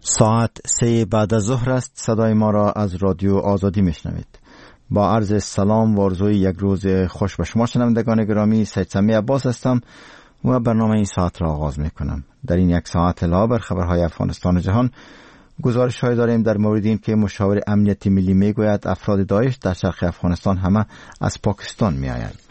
ساعت 3 بعد از ظهر است. صدای ما را از رادیو آزادی میشنوید. با عرض سلام و آرزوی یک روز خوش به شما شنوندگان گرامی، سید سمی عباس هستم و برنامه این ساعت را آغاز میکنم. در این یک ساعت علاوه بر خبرهای افغانستان و جهان گزارش‌هایی داریم در مورد این که مشاور امنیتی ملی میگوید افراد داعش در شرق افغانستان همه از پاکستان میآیند.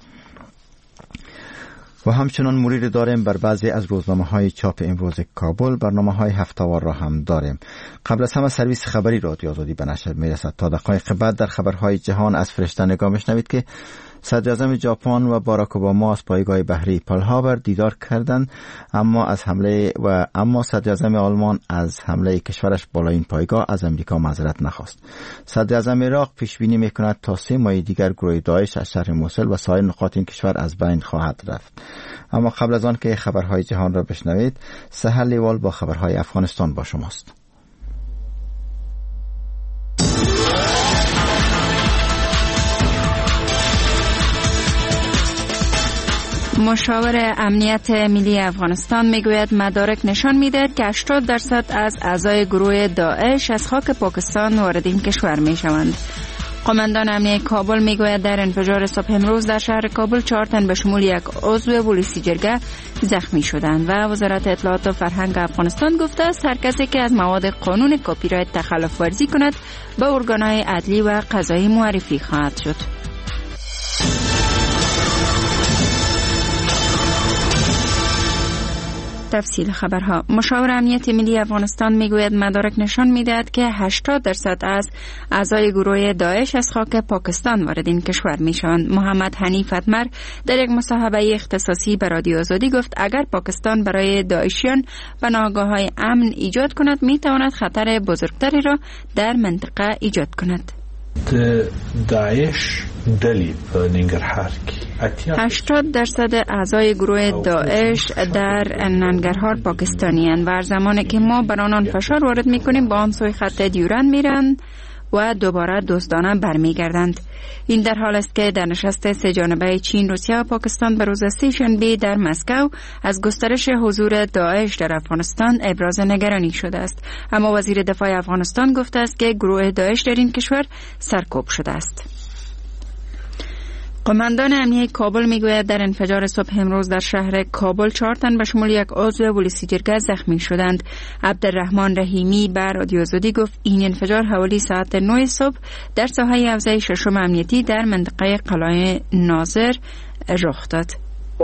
و همچنان مرور داریم بر بعضی از روزنامه‌های چاپ امروز کابل. برنامه‌های هفته‌وار را هم داریم. قبل از همه سرویس خبری رادیو آزادی به نشر میرسد. تا دقایق بعد در خبرهای جهان از فرشته نگاه میشنوید که صدر اعظم ژاپن و باراک اوباما از پایگاه بحری پرل هاربر دیدار کردند، اما صدر اعظم آلمان از حمله کشورش بالای این پایگاه از امریکا معذرت نخواست. صدر اعظم عراق پیش بینی میکند تا 3 ماه دیگر گروه داعش از شهر موصل و سایر نقاط این کشور از بین خواهد رفت. اما قبل از آن که خبرهای جهان را بشنوید، سحر لیوال با خبرهای افغانستان با شماست. مشاور امنیت ملی افغانستان میگوید مدارک نشان میدهد که 80% از اعضای گروه داعش از خاک پاکستان وارد این کشور میشوند. قماندان امنیه کابل میگوید در انفجار صبح امروز در شهر کابل 4 تن به شمول یک عضو پلیسی جرگه زخمی شدند و وزارت اطلاعات و فرهنگ افغانستان گفته است هر کسی که از مواد قانون کپی رایت تخلف ورزی کند به ارگانهای عدلی و قضایی معرفی خواهد شد. تفصیل خبرها. مشاور امنیت ملی افغانستان میگوید مدارک نشان میدهد که 80% از اعضای گروه داعش از خاک پاکستان وارد این کشور میشوند. محمد حنیف اتمر در یک مصاحبه اختصاصی به رادیو آزادی گفت اگر پاکستان برای داعشیان پناهگاه‌های امن ایجاد کند میتواند خطر بزرگتری را در منطقه ایجاد کند. داعش دلی په ننګرهار کې 80% اعضای گروه داعش در ننګرهار پاکستانیان و هر زمانی که ما بر آنان فشار وارد میکنیم با آن سوی خط دیورند میرند و دوباره دوستانه برمیگردند. این در حال است که در نشست 3 جانبه چین، روسیه و پاکستان به روز 3 شنبه در مسکو از گسترش حضور داعش در افغانستان ابراز نگرانی شده است. اما وزیر دفاع افغانستان گفته است که گروه داعش در این کشور سرکوب شده است. قماندان امنیه کابل میگوید در انفجار صبح امروز در شهر کابل 4 تن به شمول یک عضو پلیسی جرگه زخمی شدند. عبدالرحمن رحیمی به رادیو آزادی گفت این انفجار حوالی ساعت 9 صبح در ساحه حوزه 6 امنیتی در منطقه قلعه ناظر رخ داد.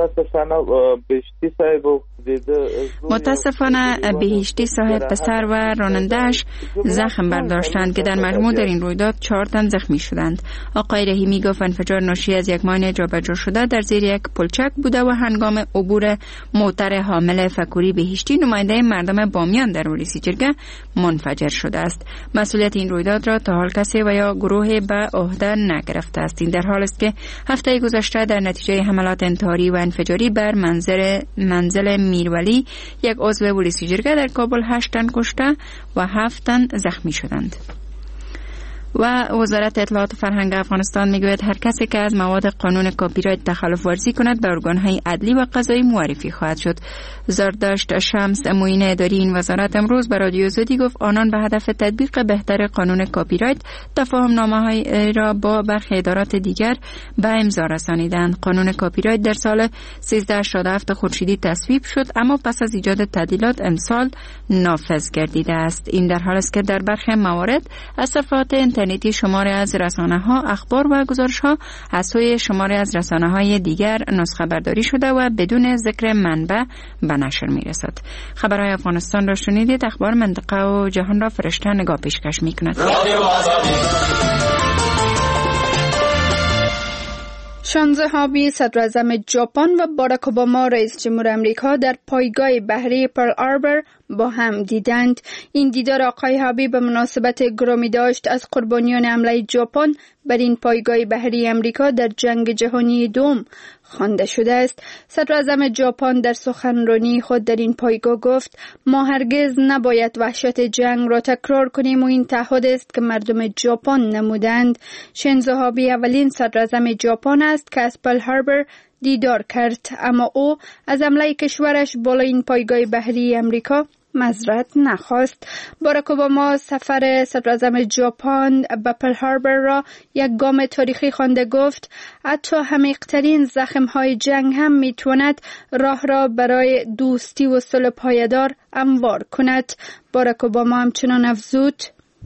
متاسفانه بهشتی صاحب پسر و راننده‌اش زخم برداشتند که در مجموع در این رویداد 4 تن زخمی شدند. آقای رحیمی گفت انفجار ناشی از یک ماین جابجا شده در زیر یک پلچک بوده و هنگام عبور موتر حامل فکوری بهشتی نماینده مردم بامیان در پلیسی جرگه منفجر شده است. مسئولیت این رویداد را تا حال کسی و یا گروهی به عهده نگرفته است. این در حال است که هفته گذشته در نتیجه حملات انتحاری و انفجاری بر منزل میرولی یک عضو پلیسی جرگه در کابل 8 تن کشته و 7 تن زخمی شدند. و وزارت اطلاعات و فرهنگ افغانستان میگوید هر کسی که از مواد قانون کپی رایت تخلف ورزی کند به ارگانهای عدلی و قضایی معرفی خواهد شد. زرداشت شمس معین اداری این وزارت امروز به رادیو آزادی گفت آنان به هدف تطبیق بهتر قانون کپی رایت تفاهم نامه‌های را با برخی ادارات دیگر به امضا رسانیدند. قانون کپی رایت در سال 1387 خورشیدی تصویب شد اما پس از ایجاد تعدیلات امسال نافذ گردیده است. این در حالی است که در برخی موارد از صفحات اینترنتی شماری از رسانه‌ها اخبار و گزارش‌ها از سوی شماری از رسانه‌های دیگر نسخه برداری شده و بدون ذکر منبع به نشر می‌رسد. خبرهای افغانستان را شنیدید. اخبار منطقه و جهان را فرشته نگاه پیشکش می‌کند. شانزه هابی صدر اعظم ژاپن و باراک اوباما رئیس جمهور امریکا در پایگاه بحری پرل هاربر با هم دیدند. این دیدار آقای هابی به مناسبت گرامی داشت از قربانیان حمله ژاپن بر این پایگاه بحری امریکا در جنگ جهانی دوم خوانده شده است. صدر اعظم ژاپن در سخنرانی خود در این پایگاه گفت ما هرگز نباید وحشت جنگ را تکرار کنیم و این تعهد است که مردم ژاپن نمودند. شینزو آبه اولین صدر اعظم ژاپن است که از پرل هاربر دیدار کرد، اما او از حمله کشورش بالا این پایگاه بحری امریکا معذرت نخواست. باراک اوباما سفر صدراعظم ژاپن به پرل هاربر را یک گام تاریخی خوانده. گفت حتی عمیق‌ترین زخم‌های جنگ هم می‌تواند راه را برای دوستی و صلح پایدار هموار کند. باراک اوباما همچنان افزود: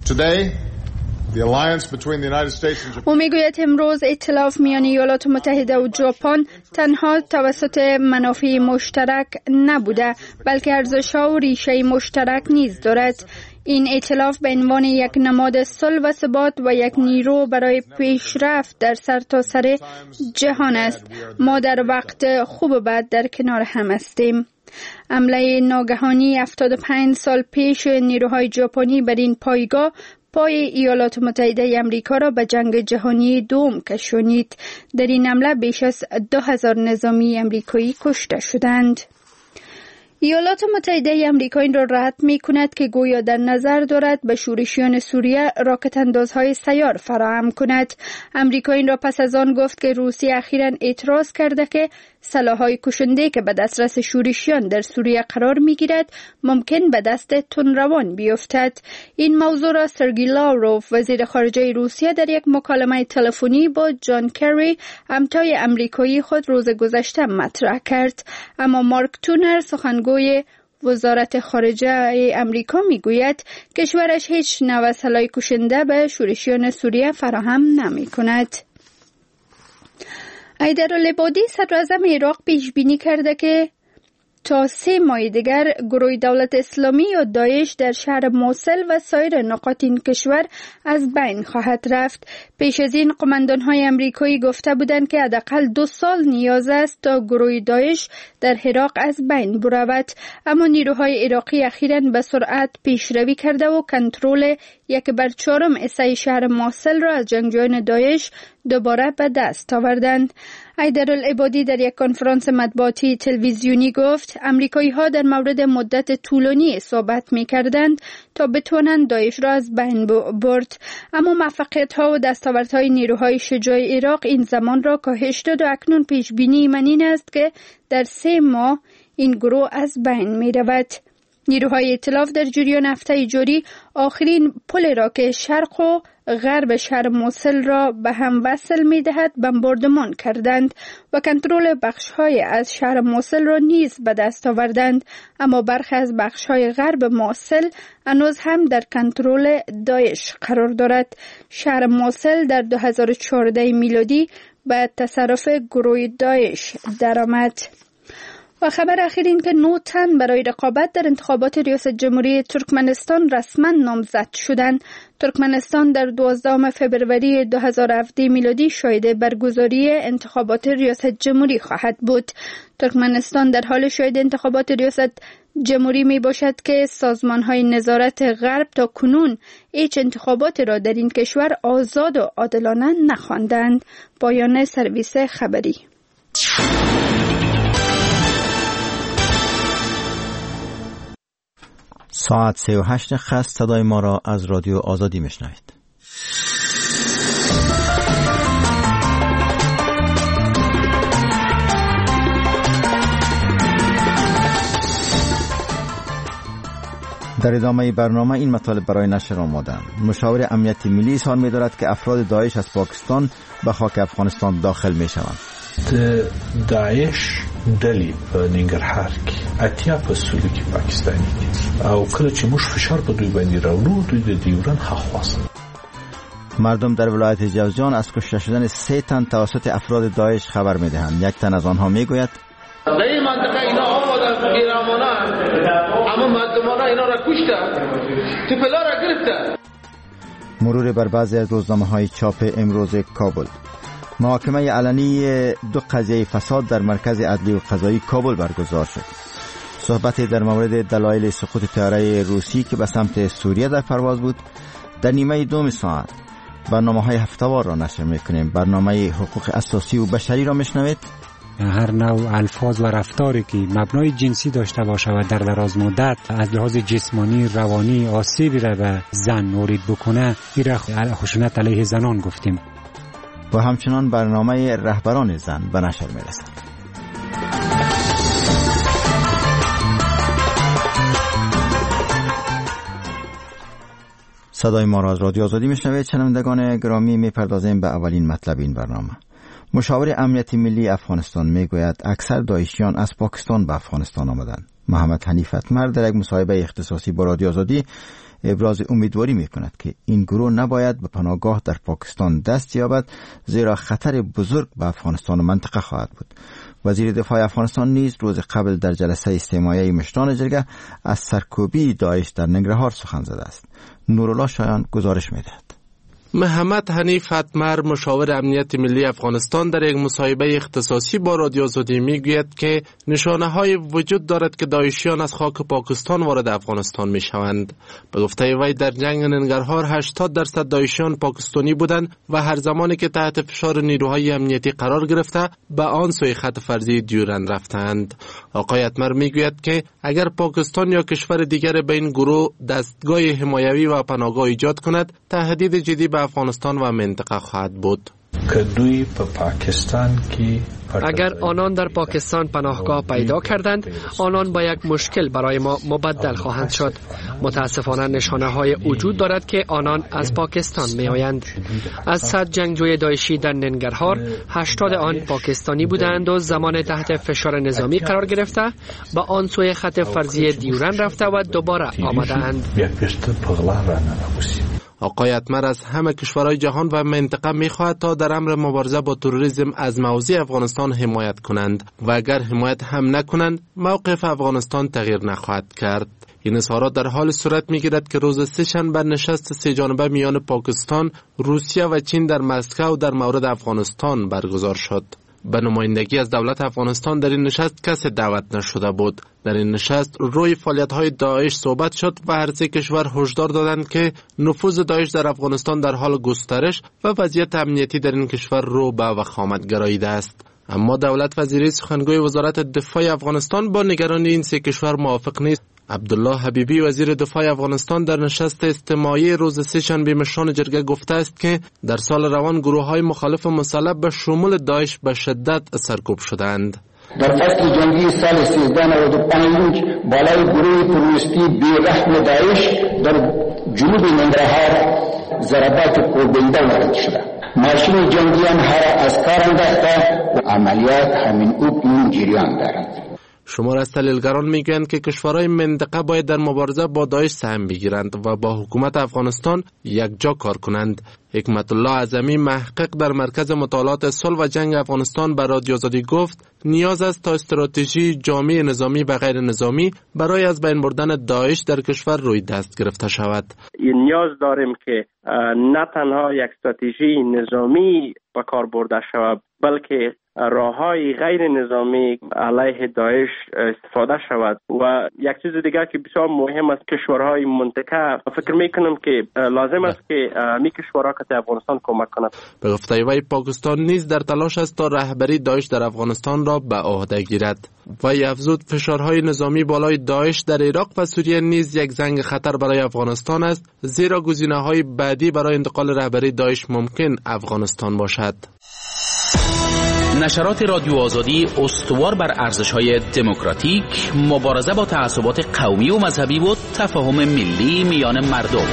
او میگوید امروز ائتلاف میان ایالات متحده و ژاپن تنها توسط منافع مشترک نبوده، بلکه ارزش‌ها و ریشه مشترک نیز دارد. این ائتلاف به عنوان یک نماد صلح و ثبات و یک نیرو برای پیشرفت در سرتاسر جهان است. ما در وقت خوب و بد در کنار هم هستیم. حمله ناگهانی 75 سال پیش نیروهای ژاپنی بر این پایگاه پای ایالات متحده آمریکا را به جنگ جهانی دوم کشانید. در این حمله بیش از 2000 نظامی آمریکایی کشته شدند. ایالات متحده آمریکا این را رد می کند که گویا در نظر دارد به شورشیان سوریه راکت اندازهای سیار فراهم کند. آمریکا این را پس از آن گفت که روسیه اخیراً اعتراض کرده که سلاح‌های کشنده که به دسترس شورشیان در سوریه قرار می‌گیرد ممکن به دست تندروان بیفتد. این موضوع را سرگئی لاوروف وزیر خارجه روسیه در یک مکالمه تلفنی با جان کری همتای آمریکایی خود روز گذشته مطرح کرد. اما مارک تونر سخنگوی وزارت خارجه آمریکا میگوید کشورش هیچ نوع سلاح کشنده به شورشیان سوریه فراهم نمی‌کند. حیدرالعبادی صدراعظم عراق پیش بینی کرده که تا 3 ماه دیگر گروه دولت اسلامی یا داعش در شهر موصل و سایر نقاط این کشور از بین خواهد رفت. پیش از این قماندان‌های آمریکایی گفته بودند که حداقل 2 سال نیاز است تا گروه داعش در عراق از بین برود. اما نیروهای عراقی اخیراً به سرعت پیشروی کرده و کنترل 1/4 حصه شهر موصل را از جنگجویان داعش دوباره به دست آوردند. حیدرالعبادی در یک کنفرانس مطبوعاتی تلویزیونی گفت امریکایی‌ها در مورد مدت طولانی صحبت می‌کردند تا بتوانند داعش را از بین برد، اما موفقیت‌ها و دستاوردهای نیروهای شجاع عراق این زمان را کاهش داد و اکنون پیش بینی من این است که در 3 ماه این گروه از بین می‌رود. نیروهای ائتلاف در جریان هفته جاری آخرین پل را که شرق و غرب شهر موصل را به هم وصل می دهد بمباردمان کردند و کنترل بخش‌های از شهر موصل را نیز به دست آوردند، اما برخی از بخش‌های غرب موصل هنوز هم در کنترل داعش قرار دارد. شهر موصل در 2014 میلادی به تصرف گروه داعش درآمد. و خبر اخیر این که 9 تن برای رقابت در انتخابات ریاست جمهوری ترکمنستان رسما نامزد شدند. ترکمنستان در 12 فوریه 2017 میلادی شاهد برگزاری انتخابات ریاست جمهوری خواهد بود. ترکمنستان در حال شاهد انتخابات ریاست جمهوری می باشد که سازمان‌های نظارت غرب تا کنون هیچ انتخابات را در این کشور آزاد و عادلانه نخواندند. پایان سرویس خبری. ساعت 38 خست صدای ما را از رادیو آزادی میشنوید. در ادامه برنامه این مطالب برای نشر آماده‌اند. مشاور امنیت ملی اظهار می‌دارد که افراد داعش از پاکستان به خاک افغانستان داخل می‌شوند. داعش ډلې په ننګرهار کې اتیا په سلو کې پاکستاني دي او کله چې موږ فشار په دوی باندې راوړو دوی د ډیورن هاخواست. مردم در ولایت جوزجان از کشته شدن 3 تن توسط افراد داعش خبر می‌دهند. یک تن از آنها میگوید در این منطقه اینا آمدن بیرامانه اما مردمانه اینا را کشته تپلا را گرفته. مرور بر بعضی از روزنامه‌های چاپ امروز کابل. محاکمه علنی 2 قضیه فساد در مرکز عدلی و قضایی کابل برگزار شد. صحبت در مورد دلایل سقوط طیاره روسی که به سمت سوریه در پرواز بود. در نیمه دوم ساعت برنامه‌های هفته‌وار را نشر می‌کنیم. برنامه حقوق اساسی و بشری را میشنوید. هر نوع الفاظ و رفتاری که مبنای جنسی داشته باشه و در دراز مدت از لحاظ جسمانی روانی آسیبی را به زن وارد بکنه، این را خشونت علیه زنان گفتیم. و همچنان برنامه رهبران زن به نشر میرسد. صدای ما را از رادیو آزادی میشنوید. شنوندگان گرامی، میپردازیم به اولین مطلب این برنامه. مشاور امنیت ملی افغانستان میگوید اکثر داعشیان از پاکستان به افغانستان آمدند. محمد حنیف اتمر در یک مصاحبه اختصاصی با رادیو آزادی ابراز امیدواری میکند که این گروه نباید به پناهگاه در پاکستان دست یابد، زیرا خطر بزرگ به افغانستان و منطقه خواهد بود. وزیر دفاع افغانستان نیز روز قبل در جلسه استماعی مشران جرگه از سرکوبی داعش در ننگرهار سخن زده است. نورالله شایان گزارش میدهد. محمد حنیف اتمر، مشاور امنیت ملی افغانستان، در یک مصاحبه اختصاصی با رادیو آزادی میگوید که نشانه‌های وجود دارد که داعشیان از خاک پاکستان وارد افغانستان میشوند. به گفته وی در جنگ ننگرهار 80% داعشیان پاکستانی بودند و هر زمانی که تحت فشار نیروهای امنیتی قرار گرفته به آن سوی خط فرضی دیورند رفتند. آقای اتمر میگوید که اگر پاکستان یا کشور دیگر به این گروه دستگاه حمایوی و پناهگاه ایجاد کند، تهدید جدی به افغانستان و منطقه خواهد بود. اگر آنان در پاکستان پناهگاه پیدا کردند، آنان با یک مشکل برای ما مبدل خواهند شد. متاسفانه نشانه‌های وجود دارد که آنان از پاکستان می آیند. از 100 جنگجوی داعشی در ننگرهار 80 آن پاکستانی بودند و زمان تحت فشار نظامی قرار گرفته به آن سوی خط فرضی دیورند رفته و دوباره آمدند. آقای اتمر از همه کشورهای جهان و منطقه می‌خواهد تا در امر مبارزه با تروریسم از موضع افغانستان حمایت کنند و اگر حمایت هم نکنند موقف افغانستان تغییر نخواهد کرد. این اظهارات در حال صورت می‌گیرد که روز سه‌شنبه نشست سه‌جانبه میان پاکستان، روسیه و چین در مسکو در مورد افغانستان برگزار شد. به نمایندگی از دولت افغانستان در این نشست کسی دعوت نشده بود. در این نشست روی فعالیت‌های داعش صحبت شد و هر سه کشور هشدار دادند که نفوذ داعش در افغانستان در حال گسترش و وضعیت امنیتی در این کشور رو به وخامت گراییده است. اما دولت وزیری سخنگوی وزارت دفاع افغانستان با نگرانی این سه کشور موافق نیست. عبدالله حبیبی، وزیر دفاع افغانستان، در نشست استماعی روز سه‌شنبه مشران جرگه گفته است که در سال روان گروه‌های مخالف مسلح به شمول داعش به شدت سرکوب شدند. در فصل جنگی سال 1395 بالای گروه تروریستی بی‌رحم داعش در جنوب ننگرهار ضربات پربنده وارد شده. ماشین جنگی آنها را از کار انداخته و عملیات همین او جریان دارد. شمار از تحلیلگران میگویند که کشورهای منطقه باید در مبارزه با داعش سهم بگیرند و با حکومت افغانستان یکجا کار کنند. حکمت الله اعظمی، محقق در مرکز مطالعات صلح و جنگ افغانستان، به رادیو آزادی گفت نیاز است تا استراتژی جامع نظامی و غیر نظامی برای از بین بردن داعش در کشور روی دست گرفته شود. نیاز داریم که نه تنها یک استراتژی نظامی به کار برده شود، بلکه راه‌های غیر نظامی علیه داعش استفاده شود. و یک چیز دیگر که بسیار مهم است، کشورهای منطقه، فکر میکنم که لازم است که می کشورها که افغانستان کمک کند. به گفته وی پاکستان نیز در تلاش است تا رهبری داعش در افغانستان را به عهده گیرد. وی افزود فشارهای نظامی بالای داعش در عراق و سوریه نیز یک زنگ خطر برای افغانستان است، زیرا گزینه‌های بعدی برای انتقال رهبری داعش ممکن افغانستان باشد. نشرات رادیو آزادی استوار بر ارزش‌های دموکراتیک، مبارزه با تعصبات قومی و مذهبی و تفاهم ملی میان مردم.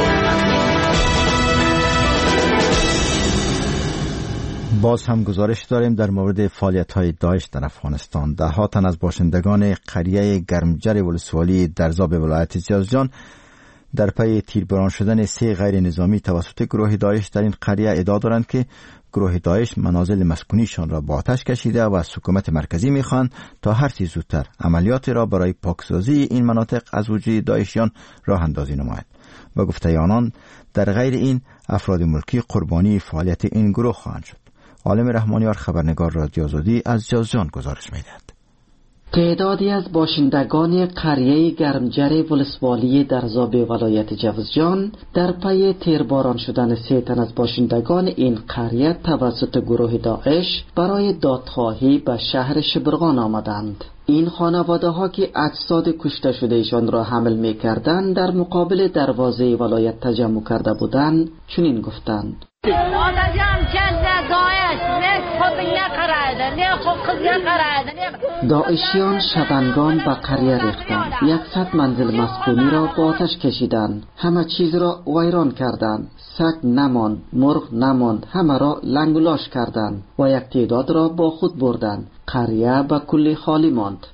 باز هم گزارش داریم در مورد فعالیت‌های داعش در افغانستان. ده‌ها تن از باشندگان قریه گرمجر ولسوالی درزا به ولایت جوزجان در پی تیرباران شدن 3 غیر نظامی توسط گروه داعش در این قریه ادعا دارند که گروه داعش منازل مسکونیشان را با آتش کشیده و از حکومت مرکزی میخواهند تا هر چه زودتر عملیات را برای پاکسازی این مناطق از وجود داعشیان راه اندازی نماید. و گفته آنان در غیر این افراد ملکی قربانی فعالیت این گروه خواهند شد. عالم رحمانیار، خبرنگار رادیو آزادی، از جوزجان گزارش می‌دهد. تعدادی از باشندگان قریه گرمجر ولسوالی درزا ولایت جوزجان در پی تیرباران شدن 3 تن از باشندگان این قریه توسط گروه داعش برای دادخواهی به شهر شبرغان آمدند. این خانواده ها که اجساد کشته شده ایشان را حمل می کردند در مقابل دروازه ولایت تجمع کرده بودند، چنین گفتند: داعشیان شبنگان به قریه ریختند. 100 منزل مسکونی را با آتش کشیدند. همه چیز را ویران کردند. سگ نماند، مرغ نماند، همه را لنگولاش کردند و یک تعداد را با خود بردند. قریه به کلی خالی ماند.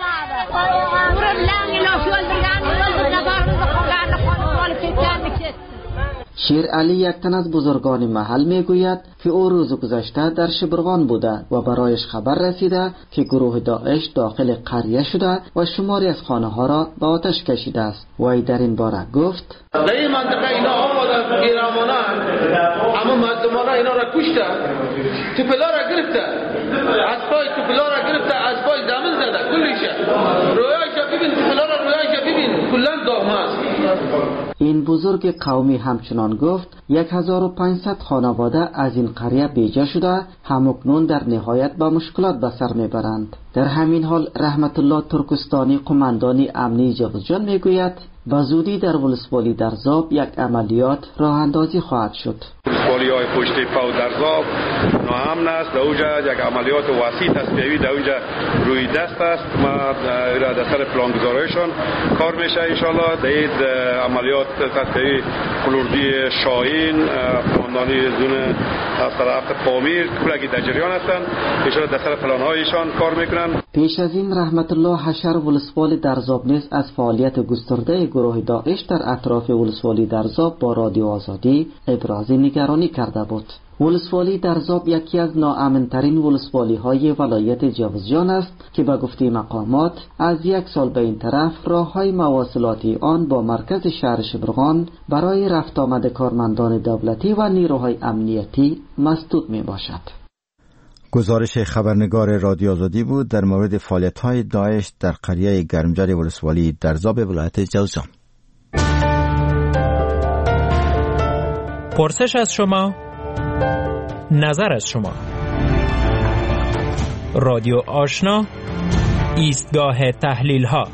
شیر علی یک تن از بزرگان محل میگوید که او روز گذشته در شبرغان بوده و برایش خبر رسیده که گروه داعش داخل قریه شده و شماری از خانه ها را به آتش کشیده است. وی در این باره گفت: در این منطقه اینا آمدن بیرامانن، اما مردمان اینا را کشتن، توپلا را گرفته، از پای توپلا را گرفته، از پای زمین زده، کلیشه رویایش ببین، توپلا را رویایش ببین، کلن داغمه است. این بزرگ قومی همچنان گفت 1500 خانواده از این قریه بیجا شده همکنون در نهایت با مشکلات به سر میبرند. در همین حال رحمت الله ترکستانی قماندان امنی جوزجان میگوید به زودی در ولسوالی درزاب یک عملیات راه اندازی خواهد شد. ولسوالی‌های پشت پا درزاب ناامن است. در اونجا یک عملیات وسیع تصفیه‌ای در اونجا روی دست است. ما در سر پلانگذاریشان کار میشه ان شاء الله. در این عملیات تصفیه‌ای فلوردی شاهین قماندانی زون از طرف پامیر کلگی در جریان هستند. ان شاء الله در سر پلان‌هایشان کار میکنند. پیش از این رحمت الله حشر ولسوالی درزاب نیز از فعالیت گسترده گروه داعش در اطراف ولسوالی درزاب با رادیو آزادی ابراز نگرانی کرده بود. ولسوالی درزاب یکی از ناامن‌ترین ولسوالی‌های ولایت جوزجان است که به گفته مقامات از 1 سال به این طرف راه‌های مواصلاتی آن با مرکز شهر شبرغان برای رفت آمد کارمندان دولتی و نیروهای امنیتی مسدود می‌باشد. گزارش خبرنگار رادیو آزادی بود در مورد فعالیت‌های داعش در قریه گرمجر ولسوالی درزاب ولایت جوزجان. پرسش از شما، نظر از شما. رادیو آشنا، ایستگاه تحلیل ها.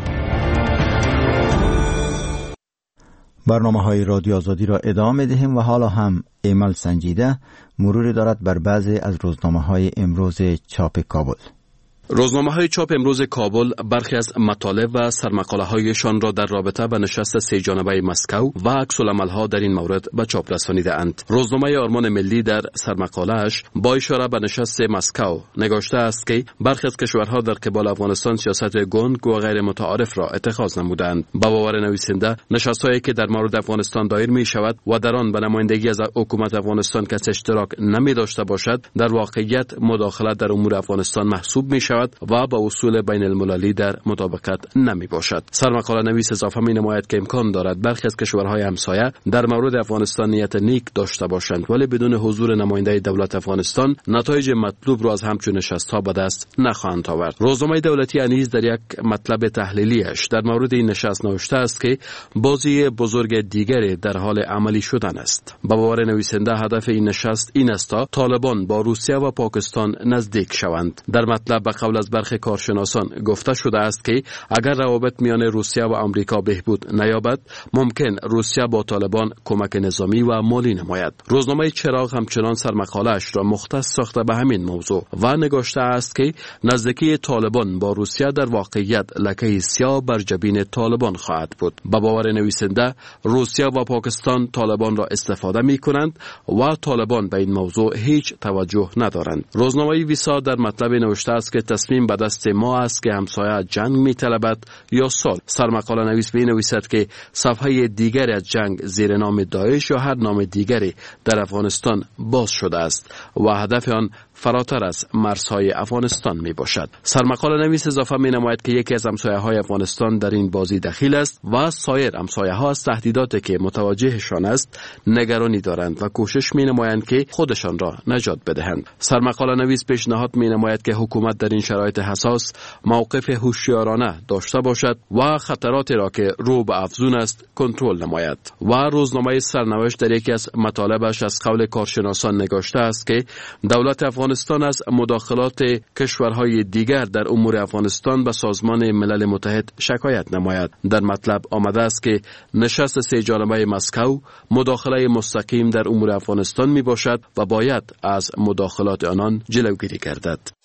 برنامه‌های رادیو آزادی را ادامه دهیم و حالا هم ایمل سنجیده مروری دارد بر بعضی از روزنامه‌های امروز چاپ کابل. روزنامه‌های چاپ امروز کابل برخی از مطالب و سرمقاله‌هایشان را در رابطه با نشست سه جانبه مسکو و عکس‌العمل‌ها در این مورد به چاپ رسانیده‌اند. روزنامه آرمان ملی در سرمقاله‌اش با اشاره به نشست مسکو نگاشته است که برخی از کشورها در قبال افغانستان سیاست گنگ و غیر متعارف را اتخاذ نمودند. با باور نویسنده نشست‌هایی که در مورد افغانستان دایر می‌شود و در آن به نمایندگی از حکومت افغانستان کسی اشتراک نمی‌داشته باشد، در واقعیت مداخلت در امور افغانستان محسوب می‌شود و با اصول بین المللی در مطابقت نمی باشد. سرمقاله نویس اضافه می نماید که امکان دارد برخی از کشورهای همسایه در مورد افغانستان نیت نیک داشته باشند ولی بدون حضور نماینده دولت افغانستان نتایج مطلوب را از همچون نشست‌ها به دست نخواهند آورد. روزنامه دولتی انیز در یک مطلب تحلیلیش در مورد این نشست نوشته است که بازی بزرگ دیگری در حال عملی شدن است. با باور نویسنده هدف این نشست این است تا طالبان با روسیه و پاکستان نزدیک شوند. در مطلب قبل از برخی کارشناسان گفته شده است که اگر روابط میان روسیه و آمریکا بهبود نیابد ممکن روسیه با طالبان کمک نظامی و مالی نماید. روزنامه چراغ همچنان سرمقاله‌اش را مختص ساخته به همین موضوع و نگاشته است که نزدیکی طالبان با روسیه در واقعیت لکه سیاه بر جبین طالبان خواهد بود. با باور نویسنده روسیه و پاکستان طالبان را استفاده می کنند و طالبان به این موضوع هیچ توجه ندارند. روزنامه ویسا در مطلب نوشته است که تصمیم به دست ما است که همسایه جنگ می طلبد یا صلح. سرمقاله نویس می نویسد که صفحه دیگری از جنگ زیر نام داعش یا هر نام دیگری در افغانستان باز شده است و هدف آن فراتر از مرزهای افغانستان می باشد. سرمقاله نویس اضافه می نماید که یکی از همسایه های افغانستان در این بازی دخیل است و سایر همسایه ها از تهدیداتی که متوجهشان است نگرانی دارند و کوشش می نمایند که خودشان را نجات بدهند. سرمقاله نویس پیشنهاد می نماید که حکومت در این شرایط حساس موقف هوشیارانه داشته باشد و خطراتی را که رو به افزون است کنترل نماید. و روزنامه سرنوشت در یکی از مطالبش از قول کارشناسان نگاشته است که دولت افغانستان از مداخلات کشورهای دیگر در امور افغانستان به سازمان ملل متحد شکایت نماید. در مطلب آمده است که نشست سه جانبه مسکو مداخله مستقیم در امور افغانستان می باشد و باید از مداخلات آنان جلوگیری گردد.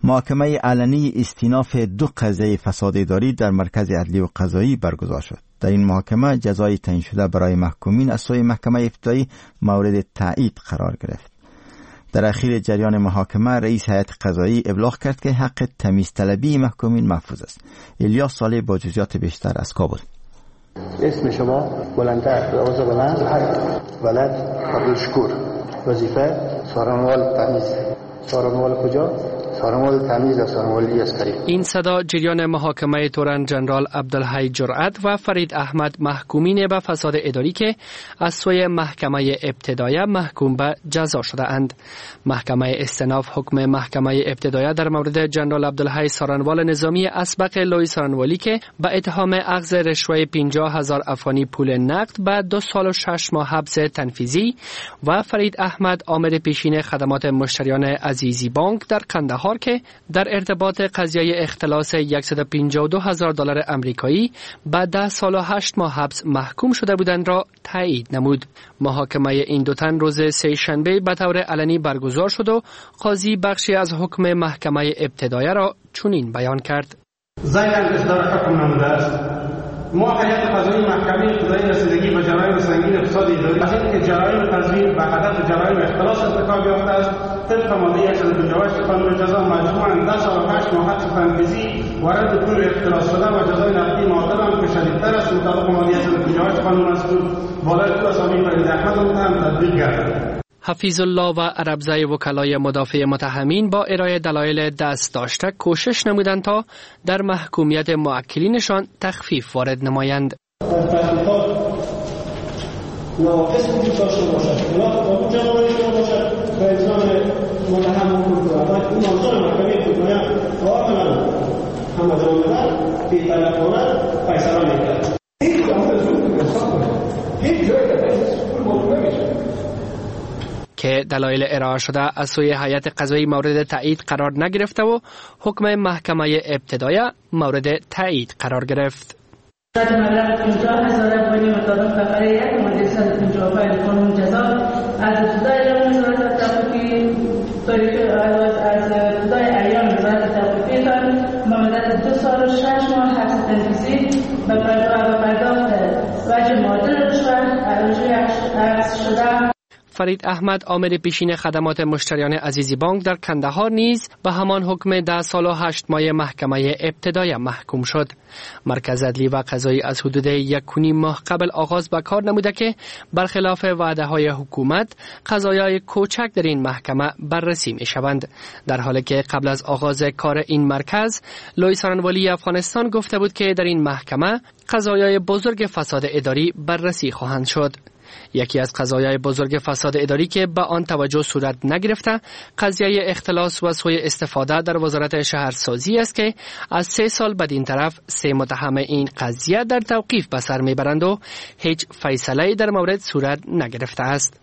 محاکمه علنی استیناف 2 قضیه فساد اداری در مرکز عدلی و قضایی برگزار شد. در این محاکمه جزای تعیین شده برای محکومین از سوی محکمه ابتدایی مورد تایید قرار گرفت. در اخیر جریان محاکمه رئیس هیئت قضایی ابلاغ کرد که حق تمیز طلبی محکومین محفوظ است. الیاس صالح با جزئیات بیشتر از کابل. اسم شما بلندتر به آواز بلند ولد عبدالشکور. وظیفه سارنوال تمیز. سارنوال کجا؟ سارنوال تمیز و سارنوالی عسکری. این صدا جریان محاکمه تورن جنرال عبدالحی جرأت و فرید احمد محکومین به فساد اداری که از سوی محکمه ابتدایی محکوم به جزا شده اند. محکمه استئناف حکم محکمه ابتدایی در مورد جنرال عبدالحی سارنوال نظامی اسبق لوی سارنوالی که به اتهام اخذ رشوه 50,000 افغانی پول نقد به 2 سال و 6 ماه حبس تنفیذی و فرید احمد عامل پیشین خدمات مشتریان عزیزی بانک در قندهار که در ارتباط قضیه اختلاس 152,000 دلار آمریکایی به 10 سال و 8 ماه حبس محکوم شده بودند را تایید نمود. محاکمه این دو تن روز سه شنبه به طور علنی برگزار شد و قاضی بخشی از حکم محکمه ابتدایی را چنین بیان کرد: ضمن اصدار حکم نموده است ما هیئت قضایی محکمه ابتدایی رسیدگی به جرایم سنگین فساد اداری از اینکه جرایم تزویر به هدف جرایم اختلاس ارتکاب یافته است طبق ماده 158 قانون جزا مجموعاً 10 سال و 8 ماه حبس تنفیذی و رد پول اختلاس شده و جزای نقدی معادل آن که شدیدتر است مطابق ماده 158 قانون مذکور بالای 2 اسامی فرید احمد متهم تطبیق گردد. حفیظ الله و عربزی وکلای مدافع متهمین با ارائه دلایل دست داشته کوشش نمودند تا در محکومیت موکلینشان تخفیف وارد نمایند. نواقص وجود داشته باشد خلاف قانون جمهوری شما باشد و الزام متهم وجود دارد. این منظور محکمه ابتدایی کاملا همه بی‌طرفانه فیصله می‌کند. هیچ قانون زود هیچ جایی پول موضوع نمیشه که دلایل ارائه شده از سوی هیئت قضایی مورد تایید قرار نگرفته و حکم محکمه ابتدایی مورد تایید قرار گرفت. مبلغ 50,000 افغانی مطابق فقره 1 ماده 155 قانون جزا از ابتدای اعلام وزارت تحقیقی از ابتدای اعیان وزارت تحقیقی تا به مدت 2 سال و 6 ماه حبس تنفیذی به پرداخت وجه معادل رشوه اخذ شده. فرید احمد عامل پیشین خدمات مشتریان عزیزی بانک در کندهار نیز به همان حکم 10 سال و 8 ماه محکمه ابتدایی محکوم شد. مرکز عدلی و قضایی از حدود 1.5 ماه قبل آغاز به کار نموده که برخلاف وعده های حکومت قضایای کوچک در این محکمه بررسی می شوند، در حالی که قبل از آغاز کار این مرکز لوی سارنوالی افغانستان گفته بود که در این محکمه قضایای بزرگ فساد اداری بررسی خواهند شد. یکی از قضایای بزرگ فساد اداری که به آن توجه صورت نگرفته قضیه اختلاس و سوء استفاده در وزارت شهرسازی است که از 3 سال بدین طرف 3 متهم این قضیه در توقیف به سر میبرند و هیچ فیصله در مورد صورت نگرفته است.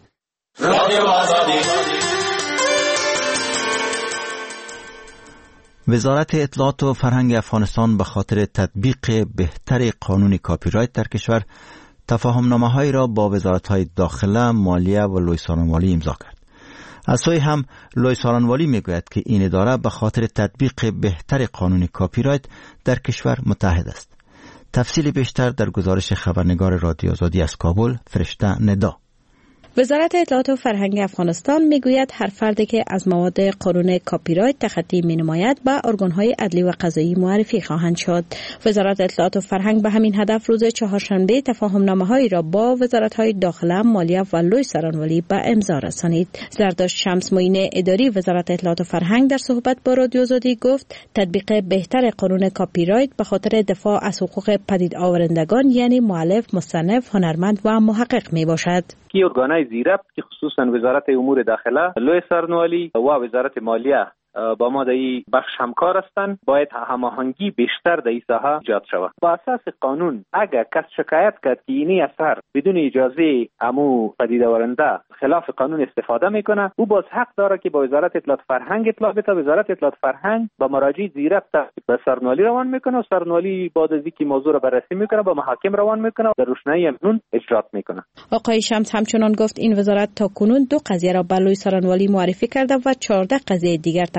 وزارت اطلاعات و فرهنگ افغانستان به خاطر تطبیق بهتر قانون کاپی رایت در کشور تفاهمنامه‌هایی را با وزارت‌های داخله، مالیه و لوی سارنوالی امضا کرد. از سوی هم لوی سارنوالی میگوید که این اداره به خاطر تطبیق بهتر قانون کاپی رایت در کشور متحد است. تفصیل بیشتر در گزارش خبرنگار رادیو آزادی از کابل، فرشته ندا. وزارت اطلاعات و فرهنگ افغانستان میگوید هر فردی که از مواد قانون کاپی رایت تخطی مینماید به ارگان‌های عدلی و قضایی معرفی خواهند شد. وزارت اطلاعات و فرهنگ به همین هدف روز چهارشنبه تفاهمنامه‌هایی را با وزارت‌های داخله، مالیه و لوی سارنوالی به امضا رسانید. زرداشت شمس معین اداری وزارت اطلاعات و فرهنگ در صحبت با رادیو آزادی گفت تطبیق بهتر قانون کاپی رایت به خاطر دفاع از حقوق پدید آورندگان یعنی مؤلف، مصنف، هنرمند و محقق میباشد. کی ارگانهای زیربط که خصوصا وزارت امور داخله، لوی سارنوالی و وزارت مالیه با ما در این بخش همکار هستند، باید هماهنگی بیشتر در این ساحه ایجاد شود. با اساس قانون اگر کس شکایت کرد که این اثر بدون اجازه امو پدید آورنده خلاف قانون استفاده میکنه، او باز حق داره که با وزارت اطلاعات فرهنگ اطلاع بده. وزارت اطلاعات فرهنگ با مراجع زیربط به سارنوالی روان میکنه و سارنوالی بعد از اینکه موضوع را بررسی میکنه با محاکم روان میکنه و در روشنایی قانون اجرات میکنه. آقای شمس همچنان گفت این وزارت تا کنون 2 قضیه را به لوی سارنوالی معرفی کرده و 14 قضیه دیگر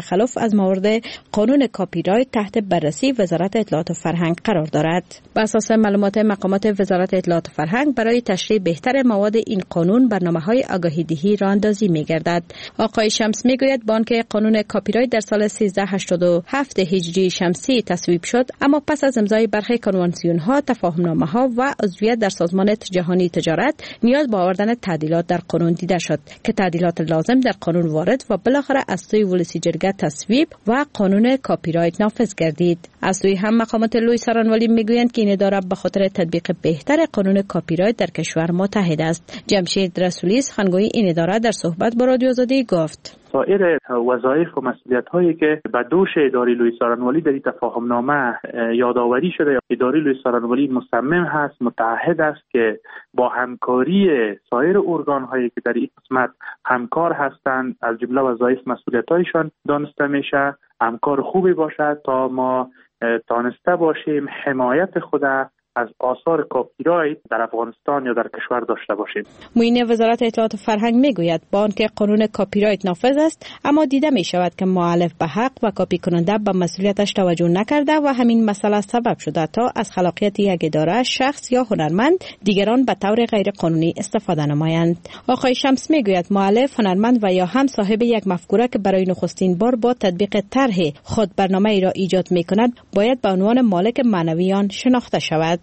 تخلف از موارد قانون کپی رایت تحت بررسی وزارت اطلاعات و فرهنگ قرار دارد. بر اساس معلومات مقامات وزارت اطلاعات و فرهنگ، برای تشریح بهتر مواد این قانون برنامه‌های آگاهی‌دهی راه اندازی می‌گردد. آقای شمس میگوید بانک قانون کپی رایت در سال 1387 هجری شمسی تصویب شد، اما پس از امضای برخی کنوانسیون‌ها، تفاهم‌نامه‌ها و عضویت در سازمان جهانی تجارت نیاز به آوردن تعدیلات در قانون دیده شد که تعدیلات لازم در قانون وارد و بالاخره از سوی ولسی جرگه تصویب و قانون کپی رایت نافذ گردید. از سوی هم مقامات لوی سارنوالی میگویند که این اداره به خاطر تطبیق بهتر قانون کپی رایت در کشور متحد است. جمشید رسولی سخنگوی این اداره در صحبت با رادیو آزادی گفت: سایر وظایف و مسئولیت‌هایی که به دوش اداره لوی سارنوالی در این تفاهمنامه یادآوری شده، اداره لوی سارنوالی مصمم هست، متعهد است که با همکاری سایر ارگان‌هایی که در این قسمت همکار هستند، از جمله وظایف مسئولیت‌هایشان دانسته میشه، همکار خوبی باشد تا ما تانسته باشیم حمایت خود از آثار کپی رایت در افغانستان یا در کشور داشته باشیم. معین وزارت اطلاعات و فرهنگ میگوید بانک قانون کپی رایت نافذ است، اما دیده می شود که مؤلف به حق و کپی کننده به مسئولیتش توجه نکرده و همین مسئله سبب شده تا از خلاقیت یک اداره، شخص یا هنرمند دیگران به طور غیر قانونی استفاده نمایند. آقای شمس میگوید مؤلف، هنرمند و یا هم صاحب یک مفکوره که برای نخستین بار با تطبیق طرح خود برنامه ای را ایجاد می کند باید به عنوان مالک معنوی آن شناخته شود.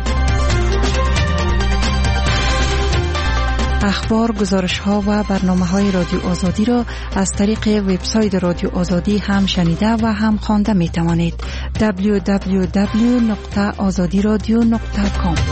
اخبار، گزارش‌ها و برنامه‌های رادیو آزادی را از طریق وبسایت رادیو آزادی هم شنیده و هم خوانده می‌توانید. www.azadiradio.com.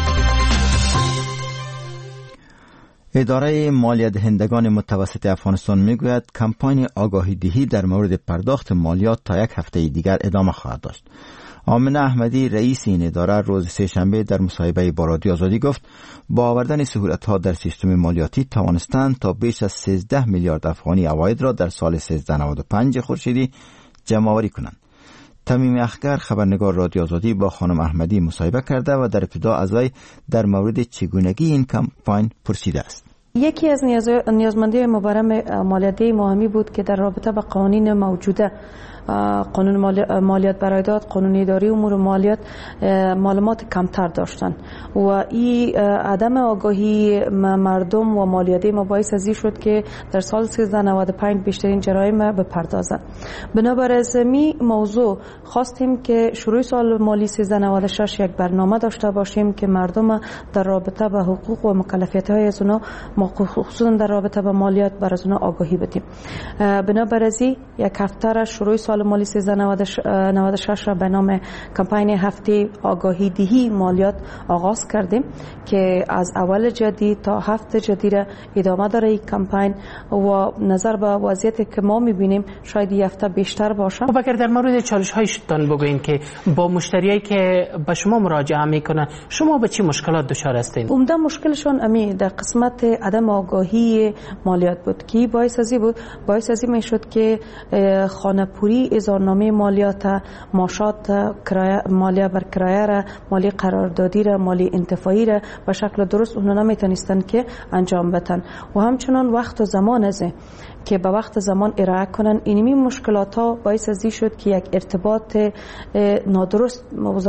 اداره مالیه دهندگان متوسط افغانستان میگوید کمپاین آگاهی دهی در مورد پرداخت مالیات تا یک هفته دیگر ادامه خواهد داشت. آمنه احمدی رئیس این اداره روز سه‌شنبه در مصاحبه با رادیو آزادی گفت با آوردن سهولت‌ها در سیستم مالیاتی توانستند تا بیش از 13 میلیارد افغانی عواید را در سال 1395 خورشیدی جمع‌آوری کنند. تمیم اخگر خبرنگار رادیو آزادی با خانم احمدی مصاحبه کرده و در ابتدا از وی در مورد چگونگی این کمپاین پرسیده است. یکی از نیازمندی مبرم مالیاتی مهمی بود که در رابطه با قوانین موجوده، قانون مالیات برایداد، قانون اداری امور مالیات، معلومات کمتر داشتن و این عدم آگاهی مردم و مالیاتی ما باعث ازی شد که در سال 1395 بیشترین جرایم بپردازند. بنابراین از می موضوع خواستیم که شروع سال مالی 1396 یک برنامه داشته باشیم که مردم در رابطه با حقوق و مکلفیت‌های از اونا، خصوصا در رابطه با مالیات، بر از اونا آگاهی بدیم. بنابراین یک هفته را شروع سال مالی 1396 را به نام کمپاین هفته آگاهی دهی مالیات آغاز کردیم که از اول جدید تا هفته جدید ادامه داره این کمپاین و نظر به وضعیتی که ما میبینیم شاید این هفته بیشتر باشه. خب اگر در مورد چالش هایشتان بگوین که با مشتریایی که به شما مراجعه میکنن شما به چی مشکلات دچار هستین؟ عمده مشکلشون در قسمت عدم آگاهی مالیات بود که باعث ازی میشد که خانه پوری، اظهارنامه مالیات، ماشات، مالیه بر کرایه را، مالی قراردادی را، مالی انتفاعی را به شکل درست اونها نمیتونستن که انجام بدن و همچنان وقت و زمان از که به وقت زمان ارائه کنن. اینمی مشکلات ها باعث ازی شد که یک ارتباط نادرست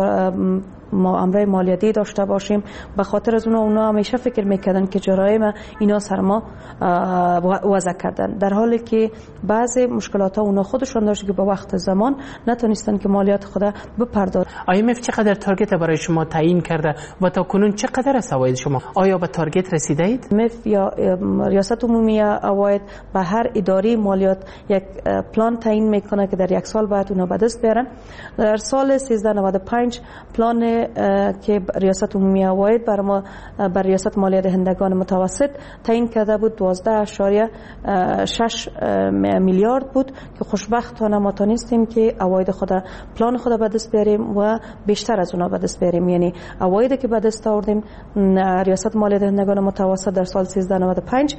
ما امرای مالیاتی داشته باشیم. به خاطر از اونا همیشه فکر میکردن که جرایم اینا سر ما وضع کردن، در حالی که بعضی مشکلات ها اونا خودشون داشت که به وقت زمان نتونستن که مالیات خود بپردازن. IMF چقدر تارگت برای شما تعیین کرده و تا کنون چقدر از عواید شما؟ آیا به تارگت رسیده اید؟ IMF یا ریاست عمومی عواید به هر اداره مالیات یک پلان تعیین میکنه که در یک سال باید اونا به دست بیارن. در سال 1395 پلان که ریاست عمومی عواید بر ریاست مالیه دهندگان متوسط تعیین کرده بود 12.6 میلیارد بود که خوشبختانه ما تونستیم که عواید پلان خود به دست بیاریم و بیشتر از اونا به دست بیاریم. یعنی عوایدی که به دست آوردیم ریاست مالیه دهندگان متوسط در سال 1395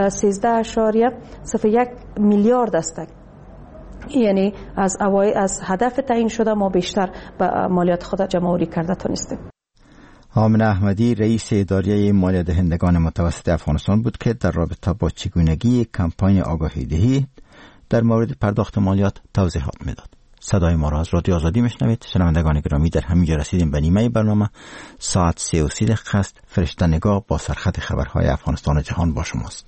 13.01 میلیارد است. یعنی از هدف تعیین شده ما بیشتر به مالیات خود جمع‌آوری کرده تونستیم. آمنه احمدی رئیس اداره مالیه دهندگان متوسط افغانستان بود که در رابطه با چگونگی کمپاین آگاهی دهی در مورد پرداخت مالیات توضیحات میداد. صدای ما را از رادیو آزادی میشنوید. شنوندگان گرامی، در همینجا رسیدیم به نیمه برنامه. ساعت 3:30 دقیقه است. فرشته نگاه با سرخط خبرهای افغانستان و جهان با شماست.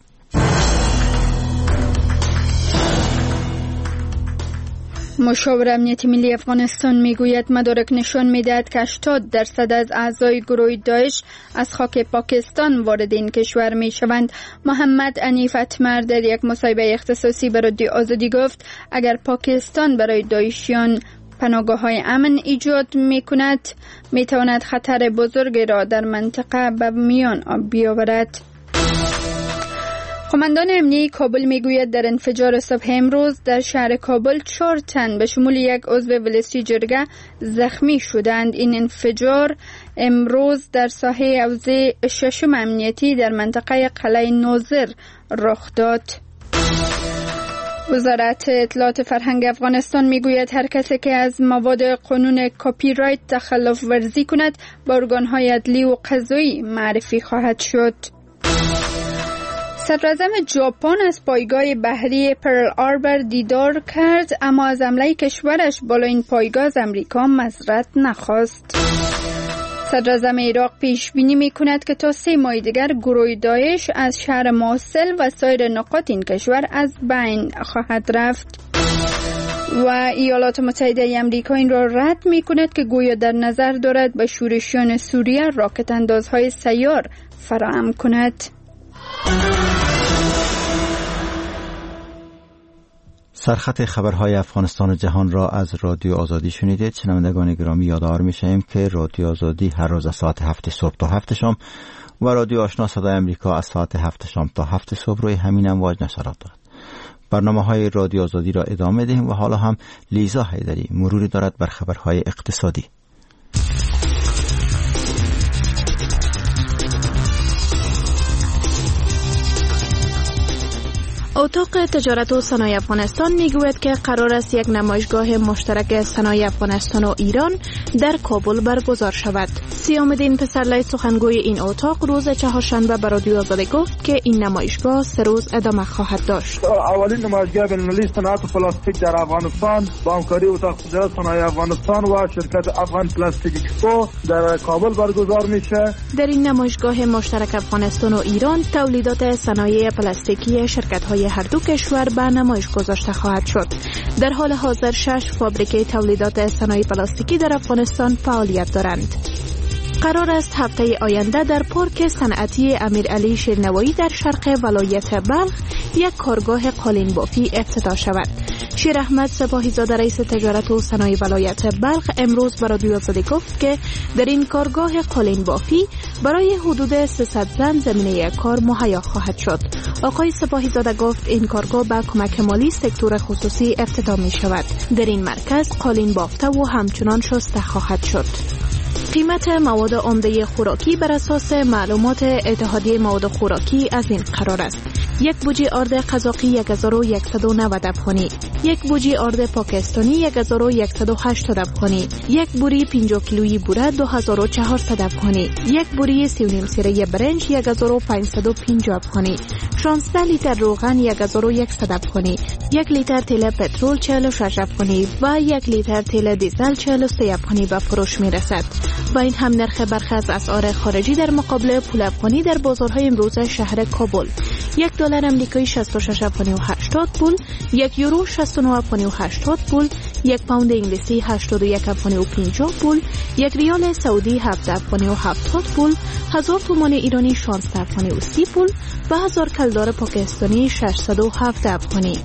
مشاور امنیت ملی افغانستان میگوید مدارک نشان میدهد که 80% از اعضای گروه داعش از خاک پاکستان وارد این کشور میشوند. محمد عنیف اتمر در یک مصاحبه اختصاصی به رادیو آزادی گفت اگر پاکستان برای داعشیان پناهگاه‌های امن ایجاد میکند میتواند خطر بزرگی را در منطقه به میان بیاورد. قماندان امنیتی کابل میگوید در انفجار صبح امروز در شهر کابل 4 تن به شمول یک عضو ولسی جرگه زخمی شدند. این انفجار امروز در ساحه حوزه 6 امنیتی در منطقه قلعه ناظر رخ داد. وزارت اطلاعات فرهنگ افغانستان میگوید هر کسی که از مواد قانون کپی رایت تخلف ورزی کند به ارگان‌های عدلی و قضایی معرفی خواهد شد. صدراعظم ژاپن از پایگاه بحری پرل آربر دیدار کرد، اما از حمله کشورش بالا این پایگاه از امریکا معذرت نخواست. صدراعظم عراق پیش بینی می‌کند که تا 3 ماه دیگر گروه داعش از شهر موصل و سایر نقاط این کشور از بین خواهد رفت. و ایالات متحده آمریکا این را رد می‌کند که گویا در نظر دارد به شورشیان سوریه راکت اندازهای سیار فراهم کند. سرخط خبرهای افغانستان و جهان را از رادیو آزادی شنیدید. شنوندگان گرامی، یادآور می‌شویم که رادیو آزادی هر روز از ساعت 7 صبح تا 7 شام و رادیو آشنا صدای امریکا از ساعت 7 شام تا 7 صبح روی همین امواج نشرات دارد. برنامه‌های رادیو آزادی را ادامه دهیم و حالا هم لیزا حیدری مروری دارد بر خبرهای اقتصادی. اتاق تجارت و صنایع افغانستان میگوید که قرار است یک نمایشگاه مشترک صنایع افغانستان و ایران در کابل برگزار شود. سیامدین پسرلی سخنگوی این اتاق روز چهارشنبه به رادیو آزادی گفت که این نمایشگاه 3 روز ادامه خواهد داشت. اولین نمایشگاه بین‌المللی صنعت پلاستیک در افغانستان با همکاری اتاق تجارت صنایع افغانستان و شرکت افغان پلاستیک اکسپو در کابل برگزار میشه. در این نمایشگاه مشترک افغانستان و ایران تولیدات صنایع پلاستیکی شرکت‌های هر دو کشور به نمایش گذاشته خواهد شد. در حال حاضر 6 فابریکه تولیدات صنایع پلاستیکی در افغانستان فعالیت دارند. قرار است هفته آینده در پارک صنعتی امیرعلی شیرنوایی در شرق ولایت بلخ یک کارگاه قالین بافی افتتاح شود. شیر احمد سپاهیزاده رئیس تجارت و صنایع ولایت بلخ امروز به رادیو آزادی گفت که در این کارگاه قالین بافی برای حدود 300 زن زمینه کار مهیا خواهد شد. آقای سپاهیزاده گفت این کارگاه با کمک مالی سکتور خصوصی افتتاح می شود. در این مرکز قالین بافته و همچنان شسته خواهد شد. قیمت مواد عمده خوراکی بر اساس معلومات اتحادیه مواد خوراکی از این قرار است: یک بوجی آرد قزاقی 1190 افغانی، یک بوجی آرد پاکستانی 1180 افغانی، یک بوری 50 کیلویی بوره 2400 افغانی، یک بوری 3.5 سیره برنج 1550 افغانی، 16 لیتر روغن 1100 افغانی، یک لیتر تیل پترول 46 افغانی و یک لیتر تیل دیزل 43 افغانی به فروش می رسد. با این هم نرخ برخی از اسعار خارجی در مقابل پول افغانی در بازارهای امروز شهر کابل: یک دلار آمریکایی 66 افغانی و 80 پول، یک یورو 69 افغانی و 80 پول، یک پوند انگلیسی 81 افغانی و 50 پول، یک ریال سعودی 7 افغانی و 70 پول، 1000 تومان ایرانی 16 افغانی و 30 پول و 1000 کلدار پاکستانی 607 افغانی.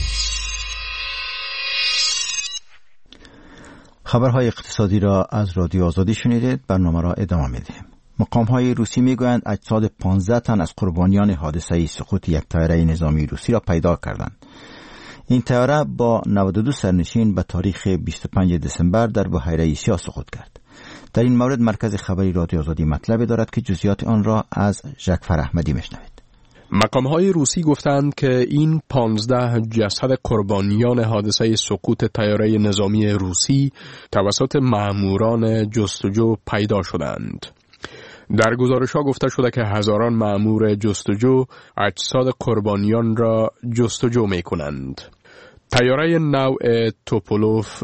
خبرهای اقتصادی را از رادیو آزادی شنیدید. برنامه را ادامه میدیم. مقام‌های روسی میگویند اجساد 15 تن از قربانیان حادثه سقوط یک طیاره نظامی روسی را پیدا کردند. این طیاره با 92 سرنشین به تاریخ 25 دسامبر در بحیره ایسیا سقوط کرد. در این مورد مرکز خبری رادیو آزادی مطلبی دارد که جزئیات آن را از جعفر احمدی میشنوید. مقام‌های روسی گفتند که این 15 جسد قربانیان حادثه سقوط طیاره نظامی روسی توسط مأموران جستجو پیدا شدند. در گزارش‌ها گفته شده که هزاران مأمور جستجو اجساد قربانیان را جستجو می‌کنند. تیاره نوع توپولوف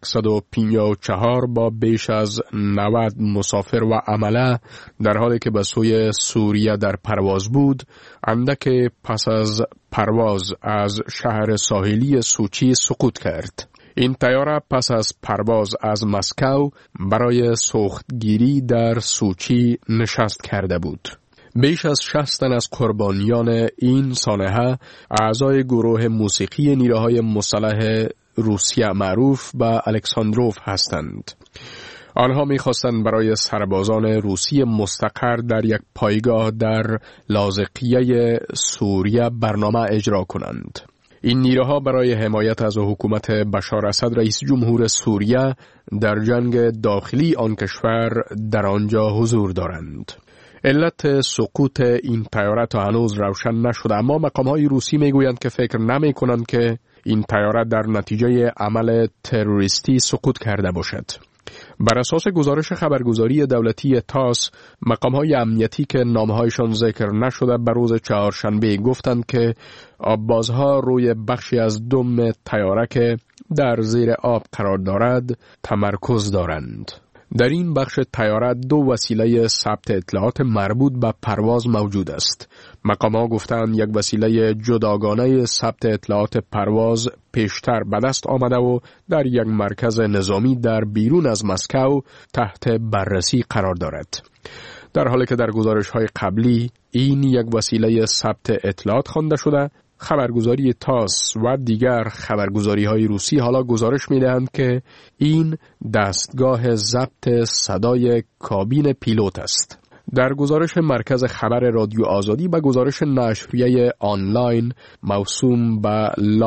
154 با بیش از 90 مسافر و عمله در حالی که به سوی سوریه در پرواز بود، اندک پس از پرواز از شهر ساحلی سوچی سقوط کرد. این طیاره پس از پرواز از مسکو برای سوختگیری در سوچی نشست کرده بود. بیش از 60 تن از قربانیان این سانحه اعضای گروه موسیقی نیروهای مسلح روسیه معروف به الکساندروف هستند. آنها می‌خواستند برای سربازان روسی مستقر در یک پایگاه در لاذقیه سوریه برنامه اجرا کنند. این نیروها برای حمایت از حکومت بشار اسد رئیس جمهور سوریه در جنگ داخلی آن کشور در آنجا حضور دارند. علت سقوط این طیاره تا هنوز روشن نشده، اما مقام‌های روسی میگویند که فکر نمی‌کنند که این طیاره در نتیجه عمل تروریستی سقوط کرده باشد. بر اساس گزارش خبرگزاری دولتی تاس، مقام‌های امنیتی که نامه‌هایشان ذکر نشده بر روز چهارشنبه گفتند که آببازها روی بخشی از دم طیاره که در زیر آب قرار دارد تمرکز دارند. در این بخش طیاره 2 وسیله ثبت اطلاعات مربوط به پرواز موجود است. مقام‌ها گفتند یک وسیله جداگانه ثبت اطلاعات پرواز پیشتر به دست آمده و در یک مرکز نظامی در بیرون از مسکو تحت بررسی قرار دارد. در حالی که در گزارش‌های قبلی این یک وسیله ثبت اطلاعات خوانده شده، خبرگزاری تاس و دیگر خبرگزاری‌های روسی حالا گزارش می‌دهند که این دستگاه ضبط صدای کابین پیلوت است. در گزارش مرکز خبر رادیو آزادی به گزارش نشریه آنلاین موسوم به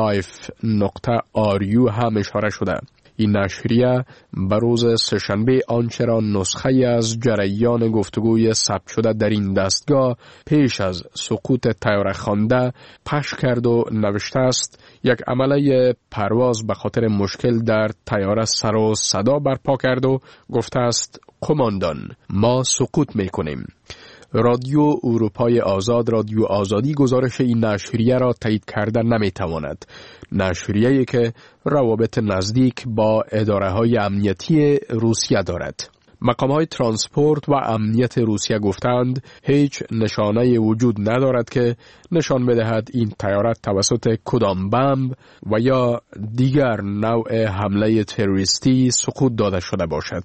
life.ru هم اشاره شده. این نشریه به روز سه‌شنبه آنچه را نسخه از جریان گفتگوی ثبت شده در این دستگاه پیش از سقوط طیاره خوانده پخش کرد و نوشته است: یک عمله پرواز به خاطر مشکل در طیاره سر و صدا برپا کرد و گفته است قماندان ما سقوط میکنیم. رادیو اروپای آزاد رادیو آزادی گزارش این نشریه را تایید کرده نمیتواند. نشریه‌ای که روابط نزدیک با اداره‌های امنیتی روسیه دارد. مقام‌های ترانسپورت و امنیت روسیه گفتند هیچ نشانه وجود ندارد که نشان بدهد این طیاره توسط کدام بمب و یا دیگر نوع حمله تروریستی سقوط داده شده باشد.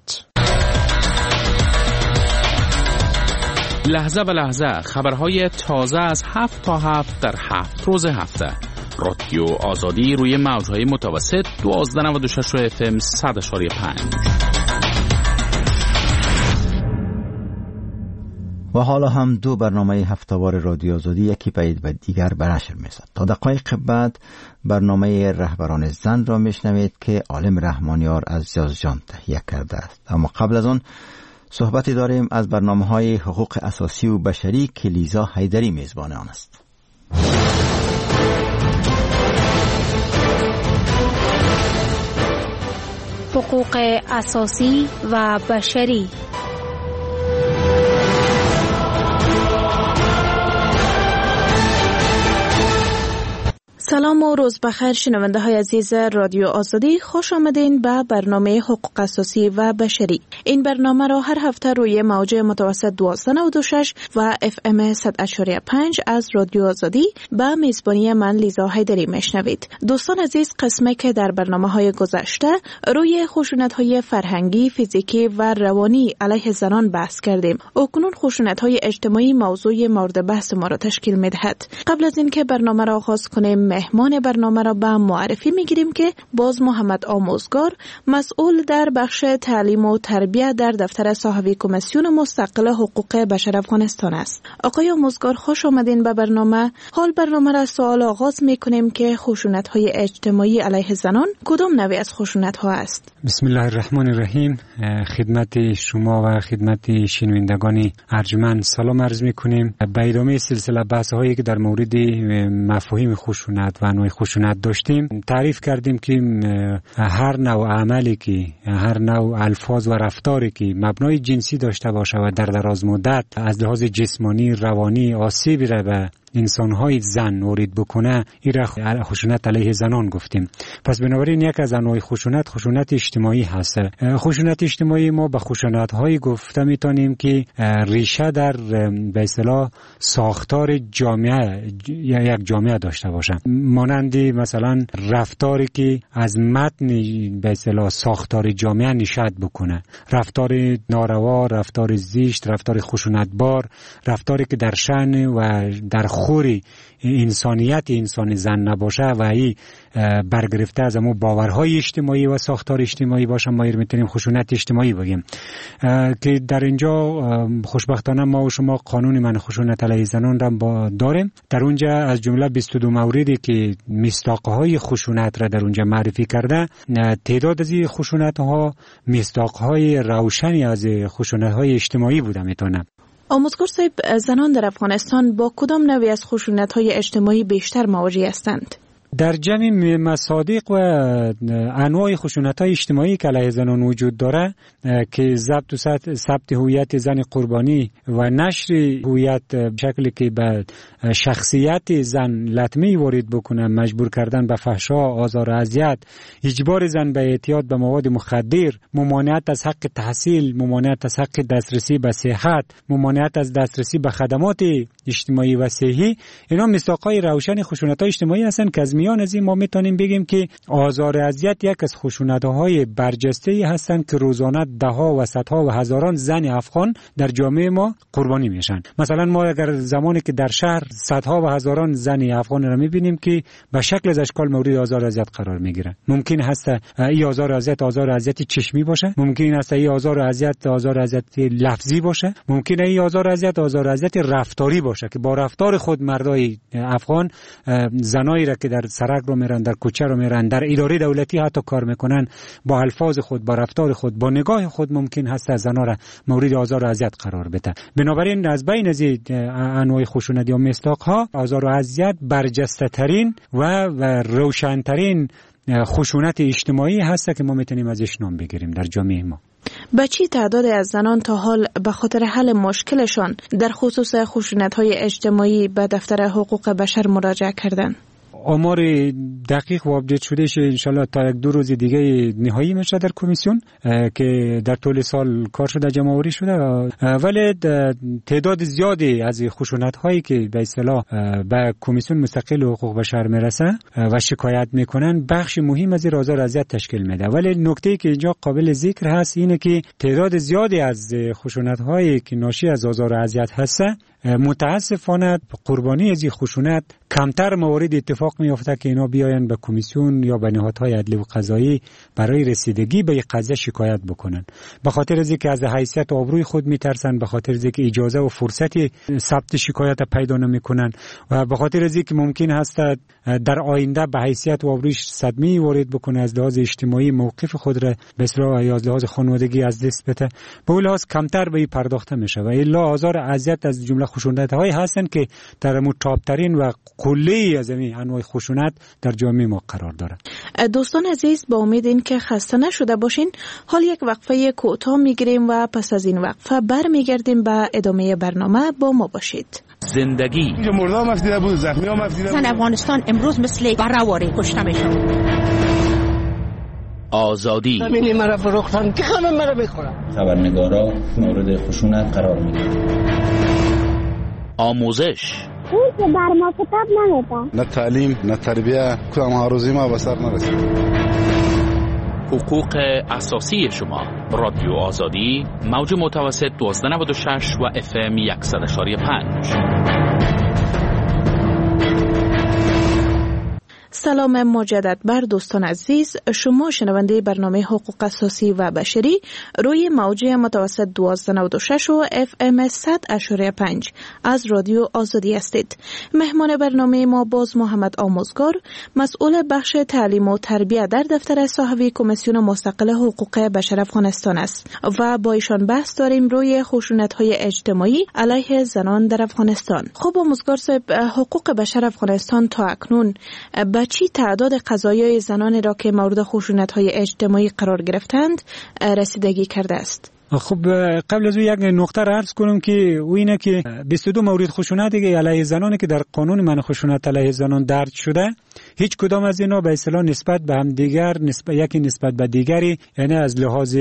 لحظه به لحظه خبرهای تازه از 7 تا 7 در 7 روز هفته. رادیو آزادی روی موجهای متوسط 1296 FM 100.5. و حالا هم 2 برنامه هفتهوار رادیو آزادی یکی پید و دیگر به نشر می‌رسد. تا دقایق بعد برنامه رهبران زن را میشنوید که عالم رحمانیار از یزدجان تهیه کرده است. اما قبل از آن صحبتی داریم از برنامه‌های حقوق اساسی و بشری که لیزا حیدری میزبان آن است. حقوق اساسی و بشری. سلام و روز بخیر شنونده های عزیز رادیو آزادی، خوش آمدین به برنامه حقوق اساسی و بشری. این برنامه را هر هفته روی موج متوسط 1296 و FM 100.5 از رادیو آزادی به میزبانی من لیزا حیدری میشنوید. دوستان عزیز، قسمه که در برنامه های گذشته روی خشونت های فرهنگی، فیزیکی و روانی علیه زنان بحث کردیم. اکنون خشونت های اجتماعی موضوع مورد بحث ما را تشکیل میدهد. قبل از اینکه برنامه را آغاز کنیم، مهمان برنامه را به معرفی میگیریم که باز محمد آموزگار، مسئول در بخش تعلیم و تربیت در دفتر صاحب کمیسیون مستقل حقوق بشر افغانستان است. آقای آموزگار، خوش آمدین به برنامه. حال برنامه را سوال آغاز میکنیم که خشونت های اجتماعی علیه زنان کدام نوع از خشونت ها است؟ بسم الله الرحمن الرحیم. خدمت شما و خدمت شنوندگان ارجمند سلام عرض میکنیم. به ادامه سلسله بحث هایی که در مورد مفاهیم خشونت و انواع خشونت داشتیم، تعریف کردیم که هر نوع عملی که، هر نوع الفاظ و رفتاری که مبنای جنسی داشته باشه و در دراز مدت از لحاظ جسمانی، روانی آسیبی را به انسانهای زن وارد بکنه، این را خشونت علیه زنان گفتیم. پس بنابراین یک از انواع خشونت اجتماعی هست. خشونت اجتماعی ما به خشونت‌های گفته میتونیم که ریشه در به اصطلاح ساختار جامعه، یک جامعه داشته باشه، مانند مثلا رفتاری که از متن به اصطلاح ساختار جامعه نشأت بکنه، رفتار ناروا، رفتار زشت، رفتار خشونتبار، رفتاری که در شأن و در خور انسانیت انسان زن نباشه و ای برگرفته از امو باورهای اجتماعی و ساختار اجتماعی باشه، ما میتونیم خشونت اجتماعی بگیم. که در اینجا خوشبختانه ما و شما قانون منع خشونت علیه زنان را داریم. در اونجا از جمله 22 موردی که مصداقهای خشونت را در اونجا معرفی کرده، تعداد از این خشونت‌ها مصداقهای روشنی از خشونت‌های اجتماعی بوده میتونه. آموزگار صاحب، زنان در افغانستان با کدام نوعی از خشونت‌های اجتماعی بیشتر مواجه هستند؟ در جمعی مصادیق و انواع خشونت‌های اجتماعی که علیه زنان وجود داره که ضبط و ثبت هویت زن قربانی و نشر هویت شکلی که به شخصیت زن لطمه وارد بکنه، مجبور کردن به فحشا، آزار و اذیت، اجبار زن به اعتیاد به مواد مخدر، ممانعت از حق تحصیل، ممانعت از حق دسترسی به صحت، ممانعت از دسترسی به خدمات اجتماعی و صحی، اینا مصداق‌های روشن خشونت‌های اجتماعی هستند که از میان از این ما میتونیم بگیم که آزار و اذیت یک از خشونت‌های برجسته‌ای هستند که روزانه ده‌ها و صدها و هزاران زن افغان در جامعه ما قربانی میشن. مثلا ما اگر زمانی که در شهر صدها و هزاران زن افغان را میبینیم که به شکل از اشکال مورد آزار و اذیت قرار میگیرن. ممکن هست این آزار و اذیت چشمی باشه، ممکن است این آزار و اذیت لفظی باشه، ممکن این آزار و اذیت رفتاری باشه که با رفتار خود مردای افغان زنایی را که در سرک رو میرن، در کوچه رو میرن، در اداره دولتی حتی کار میکنن، با الفاظ خود، با رفتار خود، با نگاه خود ممکن هست زنا را مورد آزار و اذیت قرار بده. بنابراین از بین از انواع خشونت یا مصداق‌ها آزار و اذیت برجسته ترین و روشن‌ترین خشونت اجتماعی هست که ما میتونیم ازش نام بگیریم در جامعه ما. به چی تعداد از زنان تا حال به خاطر حل مشکلشان در خصوص خشونت‌های اجتماعی به دفتر حقوق بشر مراجعه کردند؟ آمار دقیق و آپدیت شده شه انشالله تا 1-2 روز دیگه نهایی میشه در کمیسیون که در طول سال کار شده، جمع آوری شده. ولی تعداد زیادی از خشونت هایی که به اصطلاح به کمیسیون مستقل حقوق بشر میرسه و شکایت میکنن بخش مهم از آزار و اذیت تشکیل میده. ولی نکته که اینجا قابل ذکر هست اینه که تعداد زیادی از خشونت هایی که ناشی از آزار و اذیت هست متاسفانه قربانی از خشونت کمتر موارد اتفاق میفته که اینا بیاین به کمیسیون یا به نهادهای عدلی و قضایی برای رسیدگی به قضیه شکایت بکنن. به خاطر از اینکه از حیثیت و آبروی خود میترسن، به خاطر از اینکه اجازه و فرصت ثبت شکایت پیدا نمیکنن و به خاطر از اینکه ممکن هست در آینده به حیثیت و آبرویش صدمه وارد بکنه، از لحاظ اجتماعی موقف خود را به اصطلاح یا از لحاظ خانوادگی از دست بده، به اون لحاظ کمتر به این پرداخته میشه و الا آزار اذیت از جمله خشونت‌های هستن که در متابترین و کلی از این انواع خشونت در جامعه ما قرار داره. دوستان عزیز، با امید این که خسته نشده باشین، حال یک وقفه کوتاه میگیریم و پس از این وقفه برمیگردیم به ادامه برنامه. با ما باشید. زندگی مردم مفدیده بود، زخمی ها مفدیده بود. افغانستان امروز مثل بره‌واره کشته میشه. آزادی زمینی مرا فروختن که همه مرا میخورن. خبرنگارا مورد خشونت قرار میگیرن. آموزش اون که بر ما کتاب نمیدن، نه تعلیم نه تربیه، کدام هاروزی ما به سر نرسید. حقوق اساسی شما. رادیو آزادی، موج متوسط 1296 و FM 100.5. سلام مجدد بر دوستان عزیز. شما شنونده برنامه حقوق اساسی و بشری روی موج متوسط 1296 و FM 100.5 از رادیو آزادی هستید. مهمان برنامه ما باز محمد آموزگار، مسئول بخش تعلیم و تربیت در دفتر صاحب کمیسیون مستقل حقوق بشر افغانستان است و با ایشان بحث داریم روی خشونت‌های اجتماعی علیه زنان در افغانستان. خب آموزگار صاحب، حقوق بشر افغانستان تا اکنون به چی تعداد قضایای زنان را که مورد خشونت‌های اجتماعی قرار گرفتند رسیدگی کرده است؟ خب قبل از یک نقطه را عرض کنم که او اینه که 22 مورد خشونت علیه زنانی که در قانون من خشونت علیه زنان درج شده، هیچ کدام از اینا به اصطلاح نسبت به هم دیگر یکی نسبت به دیگری، یعنی از لحاظ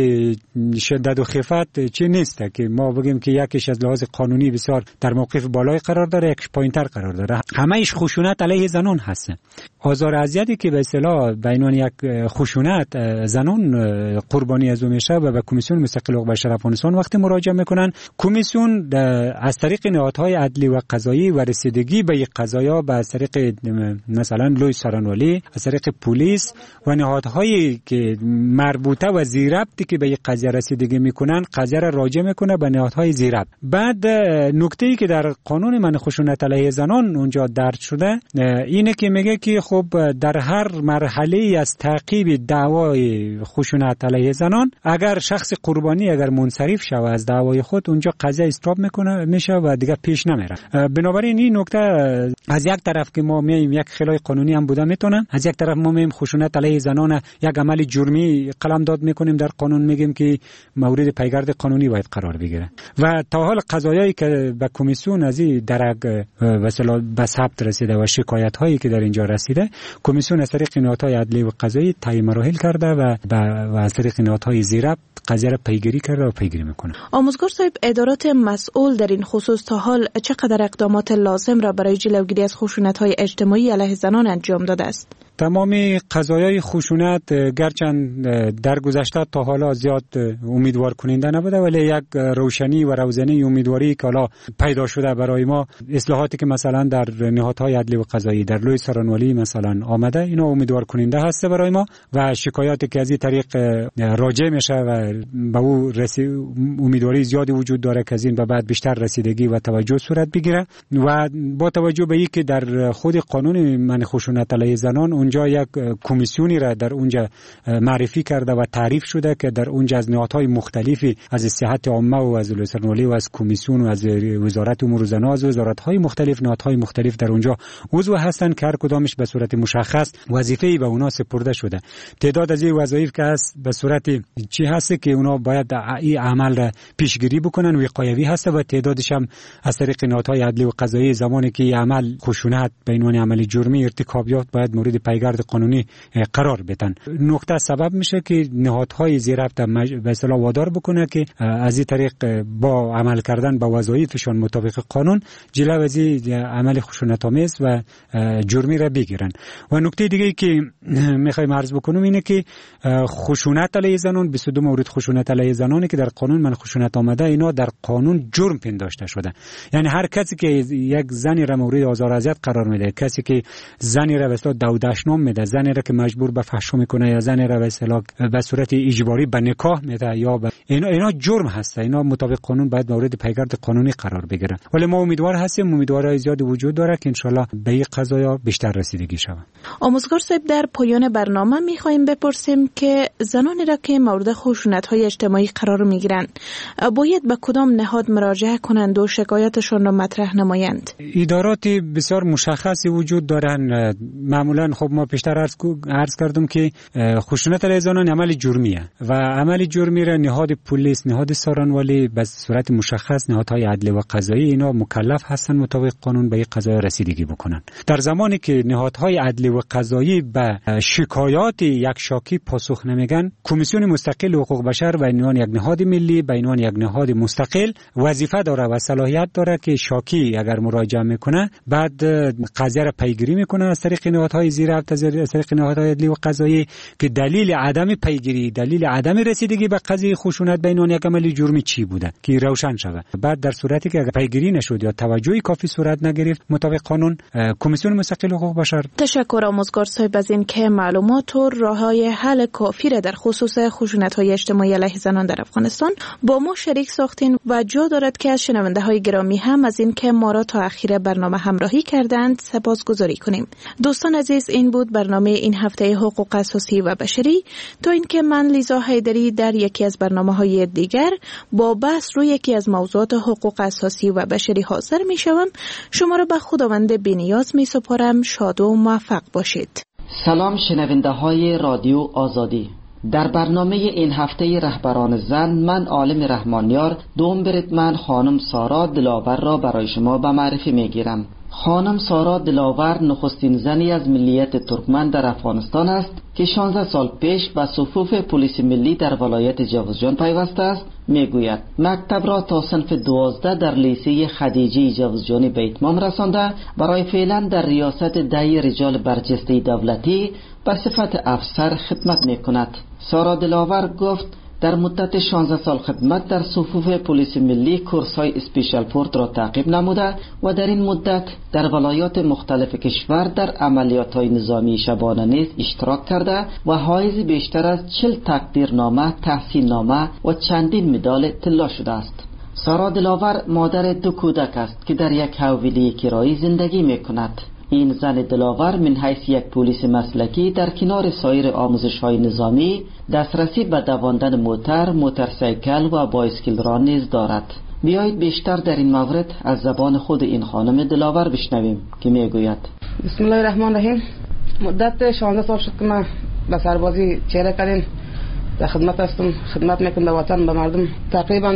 شدت و خفت چی نیست که ما بگیم که یکیش از لحاظ قانونی بسیار در موقف بالای قرار داره، یکیش پایین‌تر قرار داره. همه‌اش خشونت علیه زنان هست. آزار اذیتی که به اصطلاح به عنوان یک خشونت زنان قربانی از اون میشه و به کمیسیون مستقل حقوق بشر افغانستان وقتی مراجعه میکنن، کمیسیون از طریق نهادهای عدلی و قضایی و رسیدگی به این قضایا به طریق مثلا لوی سارنوالی، از طریق پلیس و نهادهایی که مربوطه و زیربطی که به این قضیه رسیدگی میکنن، قضیه را راجع میکنه به نهادهای زیربط. بعد نکته‌ای که در قانون من خشونت علیه زنان اونجا درج شده اینه که میگه که خب در هر مرحله از تعقیب دعوای خشونت علیه زنان، اگر شخص قربانی اگر منصرف شود از دعوای خود، اونجا قضیه استاپ میشه و دیگه پیش نمیره. بنابراین این نکته از یک طرف که ما میایم یک خلای قانونی هم بوده میتونن، از یک طرف ما میایم خشونت علیه زنان یک عمل جرمی قلمداد میکنیم در قانون، میگیم که مورد پیگرد قانونی باید قرار بگیره. و تا حال قضایایی که به کمیسیون از این درک مثلا به ثبت رسیده و شکایت هایی که در اینجا رسیده، کمیسیون از طریق نهادهای عدلی و قضایی طی مراحل کرده و از طریق نهادهای زیربط قضیه را پیگیری کرده و پیگیری میکنه. آموزگار صاحب، ادارات مسئول در این خصوص تا حال چقدر اقدامات لازم را برای جلوگیری از خشونت‌های اجتماعی علیه زنان انجام داده است؟ تمام قضایای خشونت گرچند در گذشته تا حالا زیاد امیدوار کننده نبوده، ولی یک روشنی و روزنه امیدواری که حالا پیدا شده برای ما، اصلاحاتی که مثلا در نهادهای عدلی و قضایی در لوی سارنوالی مثلا آمده، اینا امیدوار کننده هست برای ما و شکایاتی که از این طریق راجع میشه و به او امیدواری زیادی وجود داره که از این به بعد بیشتر رسیدگی و توجه صورت بگیره. و با توجه به اینکه در خود قانون من خشونت علیه زنان اونجا یک کمیسیونی را در اونجا معرفی کرده و تعریف شده که در اونجا از نهادهای مختلفی، از صحت عامه و از لوسرنوالی و از کمیسیون و از وزارت امور زنان، از وزارت‌های مختلف، نهادهای مختلف در اونجا عضو هستند که هر کدامش به صورت مشخص وظیفه‌ای به اونا سپرده شده. تعداد از این وظایف که هست به صورت چی هست که اونا باید این عمل را پیشگیری بکنن، وقایوی هست و تعدادش هم از طریق نهادهای عدلی و قضایی زمانی که عمل خشونت به عنوان عمل جرمی ارتکاب یافت باید مورد پیگرد قانونی قرار بدن. نکته سبب میشه که نهادهای زیربط به اصطلاح وادار بکنه که از این طریق با عمل کردن با وظایفشون مطابق قانون جلو از عمل خشونت‌آمیز و جرمی را بگیرن. و نکته دیگه که میخوایم عرض بکنم اینه که خشونت علیه زنان، 22 مورد خشونت علیه زنانی که در قانون من خشونت آمده، اینا در قانون جرم پنداشته شده. یعنی هر کسی که یک زنی را مورد آزار و اذیت قرار میده، کسی که زنی را به اصطلاح دودشنام میده، زنی را که مجبور به فحش میکنه یا زنی را به اصطلاح به صورت اجباری به نکاح میده یا اینا جرم هست، اینا مطابق قانون باید مورد پیگرد قانونی قرار بگیره. ولی ما امیدوار هستیم، امیدوارای زیادی وجود داره که ان شاءالله به این قضایا بیشتر رسیدگی شود. آموزگار صاحب، در پایان برنامه میخوایم بپرسیم که زنانی را که مورد خشونت‌های اجتماعی قرار میگیرند باید به کدام نهاد مراجعه کنند و شکایتشون را مطرح نمایند؟ ادارات بسیار مشخصی وجود دارن. معمولا خب ما پیشتر عرض کردم که خشونت علیه زنان عمل جرمیه و عمل جرمی را نهاد پلیس، نهاد سارنوالی به صورت مشخص، نهادهای عدلی و قضایی اینا مکلف هستن مطابق قانون به این قضایا رسیدگی بکنن. در زمانی که نهادهای عدلی و قضایی به شکایات یک شاکی پاسخ نمیگن، کمیسیون مستقل حقوق بشر به عنوان یک نهاد ملی، به عنوان یک نهاد مستقل وظیفه داره و صلاحیت داره که شاکی اگر مراجعه میکنه بعد قضیه را پیگیری میکنه از طریق نهادهای زیربط، از طریق نهادهای عدلی و قضایی که دلیل عدم پیگیری، دلیل عدم رسیدگی به قضیه خشونت بین یک عمل جرمی چی بوده که روشن شود. بعد در صورتی که اگر پیگیری نشد یا توجهی کافی صورت نگرفت مطابق قانون، کمیسیون مستقل حقوق بشر. تشکر آموزگار صاحب از این که معلومات و راههای حل کافی را در خصوص خشونت‌های اجتماعی علیه زنان در افغانستان با ما شریک ساختین و جا دارد که از شنونده‌های گرامی هم از این که ما را تا اخیر برنامه همراهی کردند سپاسگزاری کنیم. دوستان عزیز، این بود برنامه این هفته حقوق اساسی و بشری. تا اینکه من لیزا حیدری در یکی از برنامه‌های دیگر با بحث روی یکی از موضوعات حقوق اساسی و بشری حاضر می‌شوم، شما را به خداوند بی‌نیاز می‌سپارم. شاد و موفق باشید. سلام شنونده های رادیو آزادی. در برنامه این هفته رهبران زن من عالم رحمانیار دوم بریتمن خانم سارا دلاور را برای شما به معرفی میگیرم. خانم سارا دلاور نخستین زنی از ملیت ترکمن در افغانستان است که 16 سال پیش به صفوف پلیس ملی در ولایت جوزجان پیوسته است. میگوید مکتب را تا صنف 12 در لیسه خدیجه جوزجانی به اتمام رسانده برای فعلا در ریاست دهی رجال برجسته دولتی به صفت افسر خدمت میکند. سارا دلاور گفت در مدت 16 سال خدمت در صفوف پلیس ملی کورس‌های اسپیشال فورس را تعقیب نموده و در این مدت در ولایات مختلف کشور در عملیات‌های نظامی شبانه نیز اشتراک کرده و حائز بیشتر از 40 تقدیرنامه، تحسین‌نامه و چندین مدال طلا شده است. سارا دلاور مادر 2 کودک است که در یک حویلی کرایی زندگی می‌کند. این زن دلاور من حیث یک پلیس مسلکی در کنار سایر آموزش‌های نظامی دسترسی به دواندن موتورسیکل و بایسکل را نیز دارد. بیایید بیشتر در این مورد از زبان خود این خانم دلاور بشنویم که میگوید: بسم الله الرحمن الرحیم. مدت 16 سال شد که من به سربازی چهره کردیم در خدمت هستم، خدمت میکنم به وطن، به مردم. تقریبا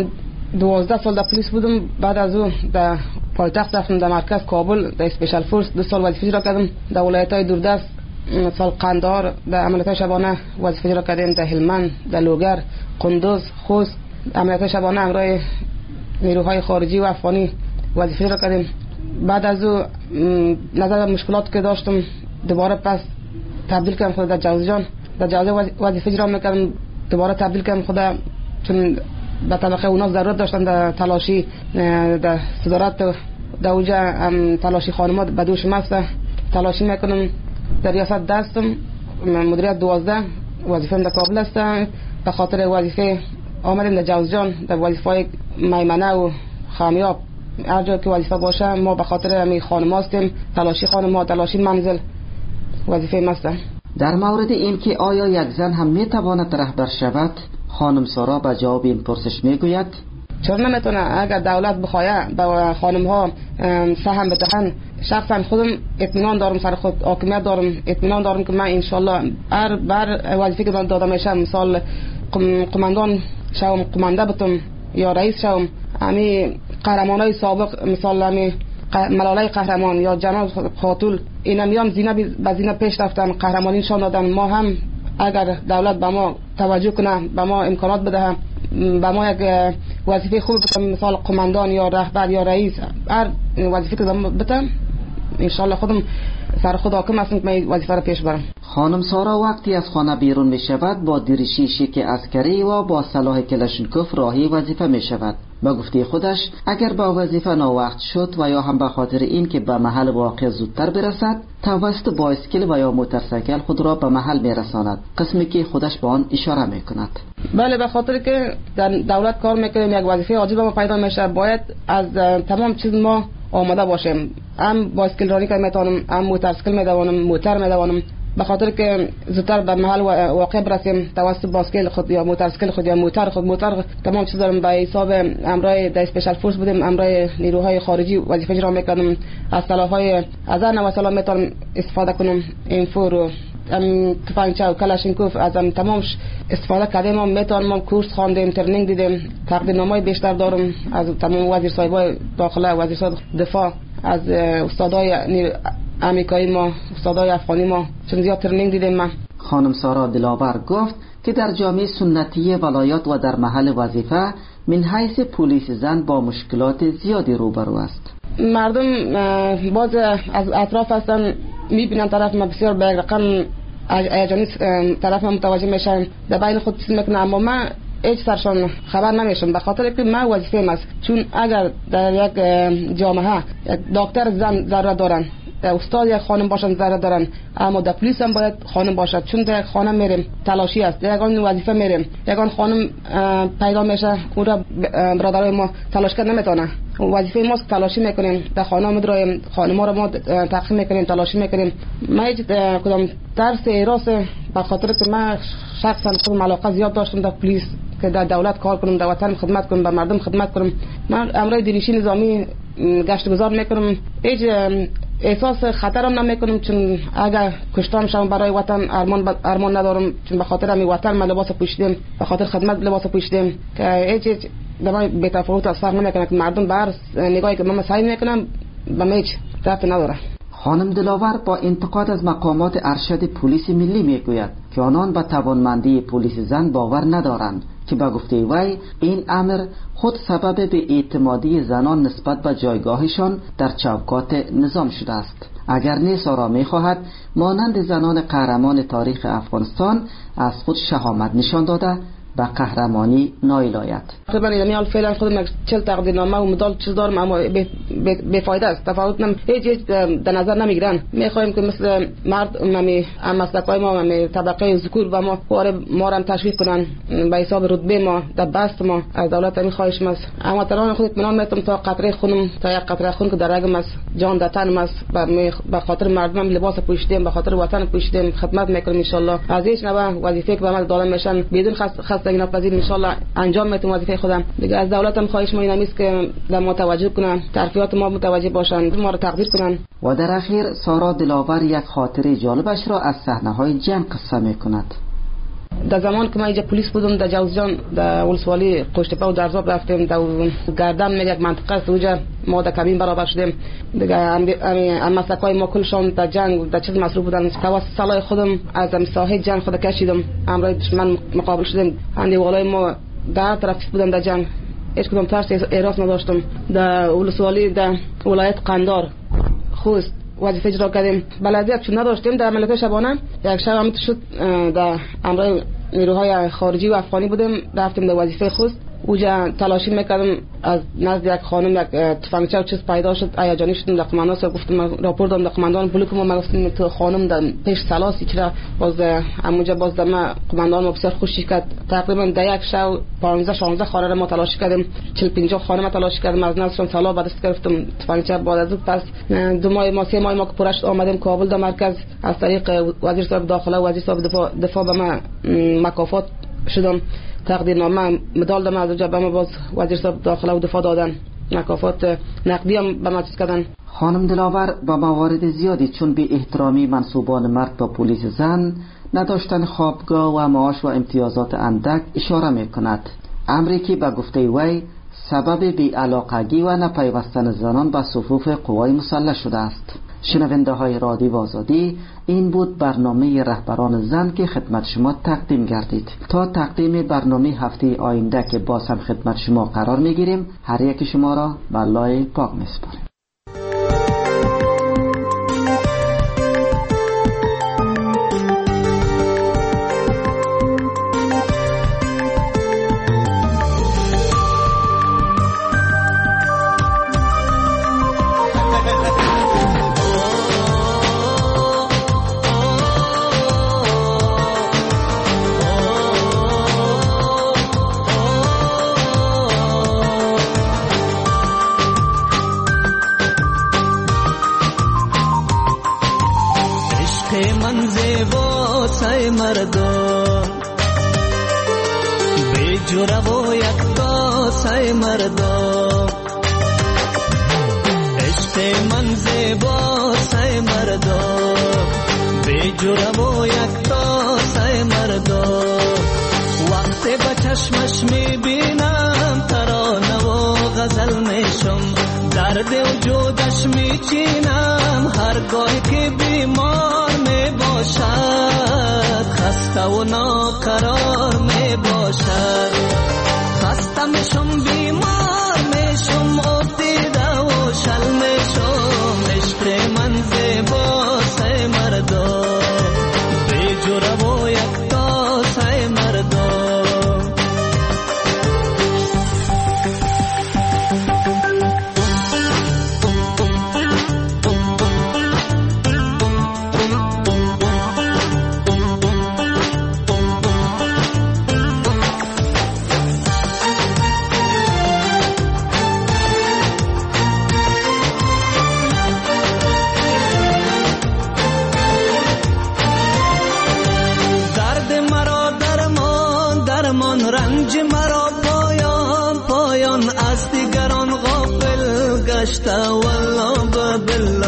12 سال در پلیس بودم. بعد از اون در پایتخت رفتم در مرکز کابل در اسپیشال فورس 2 سال وظیفه اجرا کردم. در ولایت‌های دوردست مثل قندهار در عملیات شبانه وظیفه اجرا کردیم، در هلمند، در لوگر، قندوز، خوست عملیات شبانه همراه نیروهای خارجی و افغانی وظیفه اجرا کردیم. بعد از اون نظر مشکلات که داشتم دوباره پس تبدیل کردم خود در جوزجان. در جوزجان وظیفه اجرا میکردم، دوباره تبدیل کردم خود چون به طبقه اونا ضرورت داشتن در تلاشی در صدارت در اوجه تلاشی خانمات به دوش مست تلاشی میکنم. در ریاست دستم مدیریت 12 وظیفه در کابل هستم. به خاطر وظیفه آمدیم در جوزجان در وظیفه میمنه و خامیاب هر جا که وظیفه باشه ما به خاطر همین خانم هستیم، تلاشی خانمات، تلاشی منزل وظیفه مستم. در مورد این که آیا یک زن هم میتواند رهبر شود، خانم سارا به جواب این پرسش میگوید: چرا نمیتونه؟ اگر دولت بخواه به خانم ها سهم بدهن، شخصا خودم اطمینان دارم، سر خود حاکمیت دارم، اطمینان دارم که من انشالله بر وظیفه که داده میشه، مثال قماندان شوم، قمانده بتم یا رئیس شوم، همین قهرمانای سابق مثال همین ملاله قهرمان یا جناب خاتون اینا میان زینه به زینه پیش رفتن، قهرمانی نشان دادن. ما هم اگر دولت به ما توجه کنه، به ما امکانات بده، به ما یک وظیفه خوب بده، مثال قماندان یا رهبر یا رئیس، هر وظیفه که بده انشالله خودم سر خود حاکم هستم که من وظیفه را پیش برم. خانم سارا وقتی از خانه بیرون می شود با دریشی شیک عسکری و با سلاح کلاشینکوف راهی وظیفه می شود. با گفته خودش اگر با وظیفه ناوقت شد و یا هم به خاطر این که به محل واقع زودتر برسد، توسط بایسکل و یا موتورسیکل خود را به محل می رساند، قسمی که خودش به آن اشاره می کند. بله، به خاطر که در دولت کار میکنیم، یک وظیفه عاجل ما پیدا میشه، باید از تمام چیز ما آماده باشیم. هم بایسکل رانی که میتونم، هم موتورسیکل میدوانم، موتور میدوانم، به خاطر که زودتر به محل واقع برسیم توسط بایسکل خود یا موتورسیکل خود یا موتور خود. موتور تمام چیز دارم. به حساب امرای در اسپیشال فورس بودیم، امرای نیروهای خارجی وظیفه اجرا میکردم. از سلاح‌های از نوع سلاح میتونم استفاده کنم، اینفور و تفنگچه و کلاشینکوف از تمام استفاده کردیم. ما میتونم کورس خواندیم، ترنینگ دیدیم، تقدیرنامه بیشتر دارم از تمام وزیر صاحبای داخله، وزیر صاحب دفاع، از استادای امریکایی ما، استادای افغانی ما، چون زیاد ترنینگ دیدیم. من خانم سارا دلاور گفت که در جامعه سنتی ولایات و در محل وظیفه من حیث پلیس زن با مشکلات زیادی روبرو است. مردم باز از اطراف هستن، میبینن طرف ما بسیار به رقم هیجانی طرف ما متوجه میشن، در بین خود چیز میکنن، اما من هیچ سرشان خبر نمیشم، به خاطر که من وظیفه است. چون اگر در یک جامعه یک دکتر زن ضرورت دارن، استاد یک خانم باشن ضرورت دارن، اما در پلیس هم باید خانم باشد. چون در یک خانه میریم تلاشی است، در یگان وظیفه میریم، یگان خانم پیدا میشه، اون را برادرای ما تلاش کرد نمیتونه. وظیفه ماست تلاشی میکنیم، در خانه میدرایم، خانم‌ها رو ما تقسیم میکنیم، تلاشی میکنیم. من هیچ کدام ترس راست، به خاطر که من شخصا خودم علاقه زیاد داشتم در پلیس که در دولت کار کنم، در وطن خدمت کنم، به مردم خدمت کنم. من امرای دریشی نظامی گشت گذار میکنم، هیچ احساس خطرم نمیکنم، چون اگر کشتم شم برای وطن ارمان ندارم، چون به خاطر همین وطن من لباس پوشیدم، به خاطر خدمت لباس پوشیدم که هیچ دمای بی تفاوت از فرق نمیکنه که مردم بر نگاهی که من سعی میکنم به هیچ ربطی نداره. خانم دلاور با انتقاد از مقامات ارشد پلیس ملی میگوید که آنان به توانمندی پلیس زن باور ندارند که به گفته وی این امر خود سبب به اعتمادی زنان نسبت به جایگاهشان در چوکات نظام شده است. اگر نیز آرا می‌خواهد مانند زنان قهرمان تاریخ افغانستان از خود شهامت نشان داده به قهرمانی نائل آید. تقریبا یعنی فعلا خودم 40 تقدیرنامه و مدال چیز دارم، اما به فایده است. تفاوت هیچ در نظر نمیگیرن. میخوایم که مثل مرد مسلکای ما طبقه ذکور و ما را تشویق کنن به حساب رتبه ما در بست ما. از دولت همین خواهش است. اما تران خود اطمینان میتونم تا قطره خونم، تا یک قطره خون که در رگم است، جان در تنم است، به خاطر مردم لباس پوشیدم، به خاطر وطن پوشیدم، خدمت میکنم ان شاء الله. از هیچ نوع وظیفه که به من داده میشن بدون خستگی ناپذیر ان شاء الله انجام میتونم وظیفه خودم. دیگه از دولتم خواهش ما اینم است که در ما توجه کنن، ترفیعات ما متوجه باشن، ما رو تقدیر کنن. و در اخیر سارا دلاور یک خاطره جالبش را از صحنه‌های جنگ قصه میکند. در زمان که ما اینجا پلیس بودم در جوزجان در ولسوالی قشتپه و درزاب رفتیم، در گردن میگه یک منطقه است، اونجا ما در کابین برابر شدیم. دیگه هم مسلکای ما کلشان در جنگ در چیز مصروف بودن. توسط سلاح خودم از ساحه جنگ خود کشیدم، امروز دشمن مقابل شدیم. اندی والای ما در طرف بودن در جنگ، هیچ کدام ترس احراز نداشتم. در ولسوالی در ولایت قندار خوست وظیفه اجرا کردیم. بلدیت چون نداشتیم در عملیات شبانه، یک شب هم شد در امر نیروهای خارجی و افغانی بودیم، رفتیم در وظیفه خوست. اونجا تلاشی میکردم، از نزد یک خانم یک تفنگچه و چیز پیدا شد، هیجانی شدم. در قماندان صاحب گفتم راپور دادم در قماندان بلوک ما، گفتم تو خانم در پیش سلاسی چرا باز همونجا باز در قماندان ما بسیار خوشی کرد. تقریبا در یک شب 15-16 خانه ما تلاش کردیم، 40-50 خانه تلاش کردیم، از نزدشون سلا به دست گرفتم تفنگچه. بعد از اون پس 2 ماه ما 3 ماه ما که پرش آمدیم کابل در مرکز، از طریق وزیر صاحب داخله و وزیر صاحب دفاع به ما مکافات شدم. تقدیرنامه مدال دادم از اونجا به ما، باز وزیر صاحب داخله و دفاع دادن، مکافات نقدی هم به ما چیز کردن. خانم دلاور با موارد زیادی چون به احترامی منصوبان مرد با پلیس زن، نداشتن خوابگاه و معاش و امتیازات اندک اشاره می کند. امری که به گفته وی سبب بی‌علاقگی و نپیوستن زنان به صفوف قوای مسلح شده است. شنونده های رادیو آزادی، این بود برنامه رهبران زن که خدمت شما تقدیم گردید. تا تقدیم برنامه هفته آینده که باز هم خدمت شما قرار میگیریم، هر یک شما را به الله پاک میسپاریم. والله بالله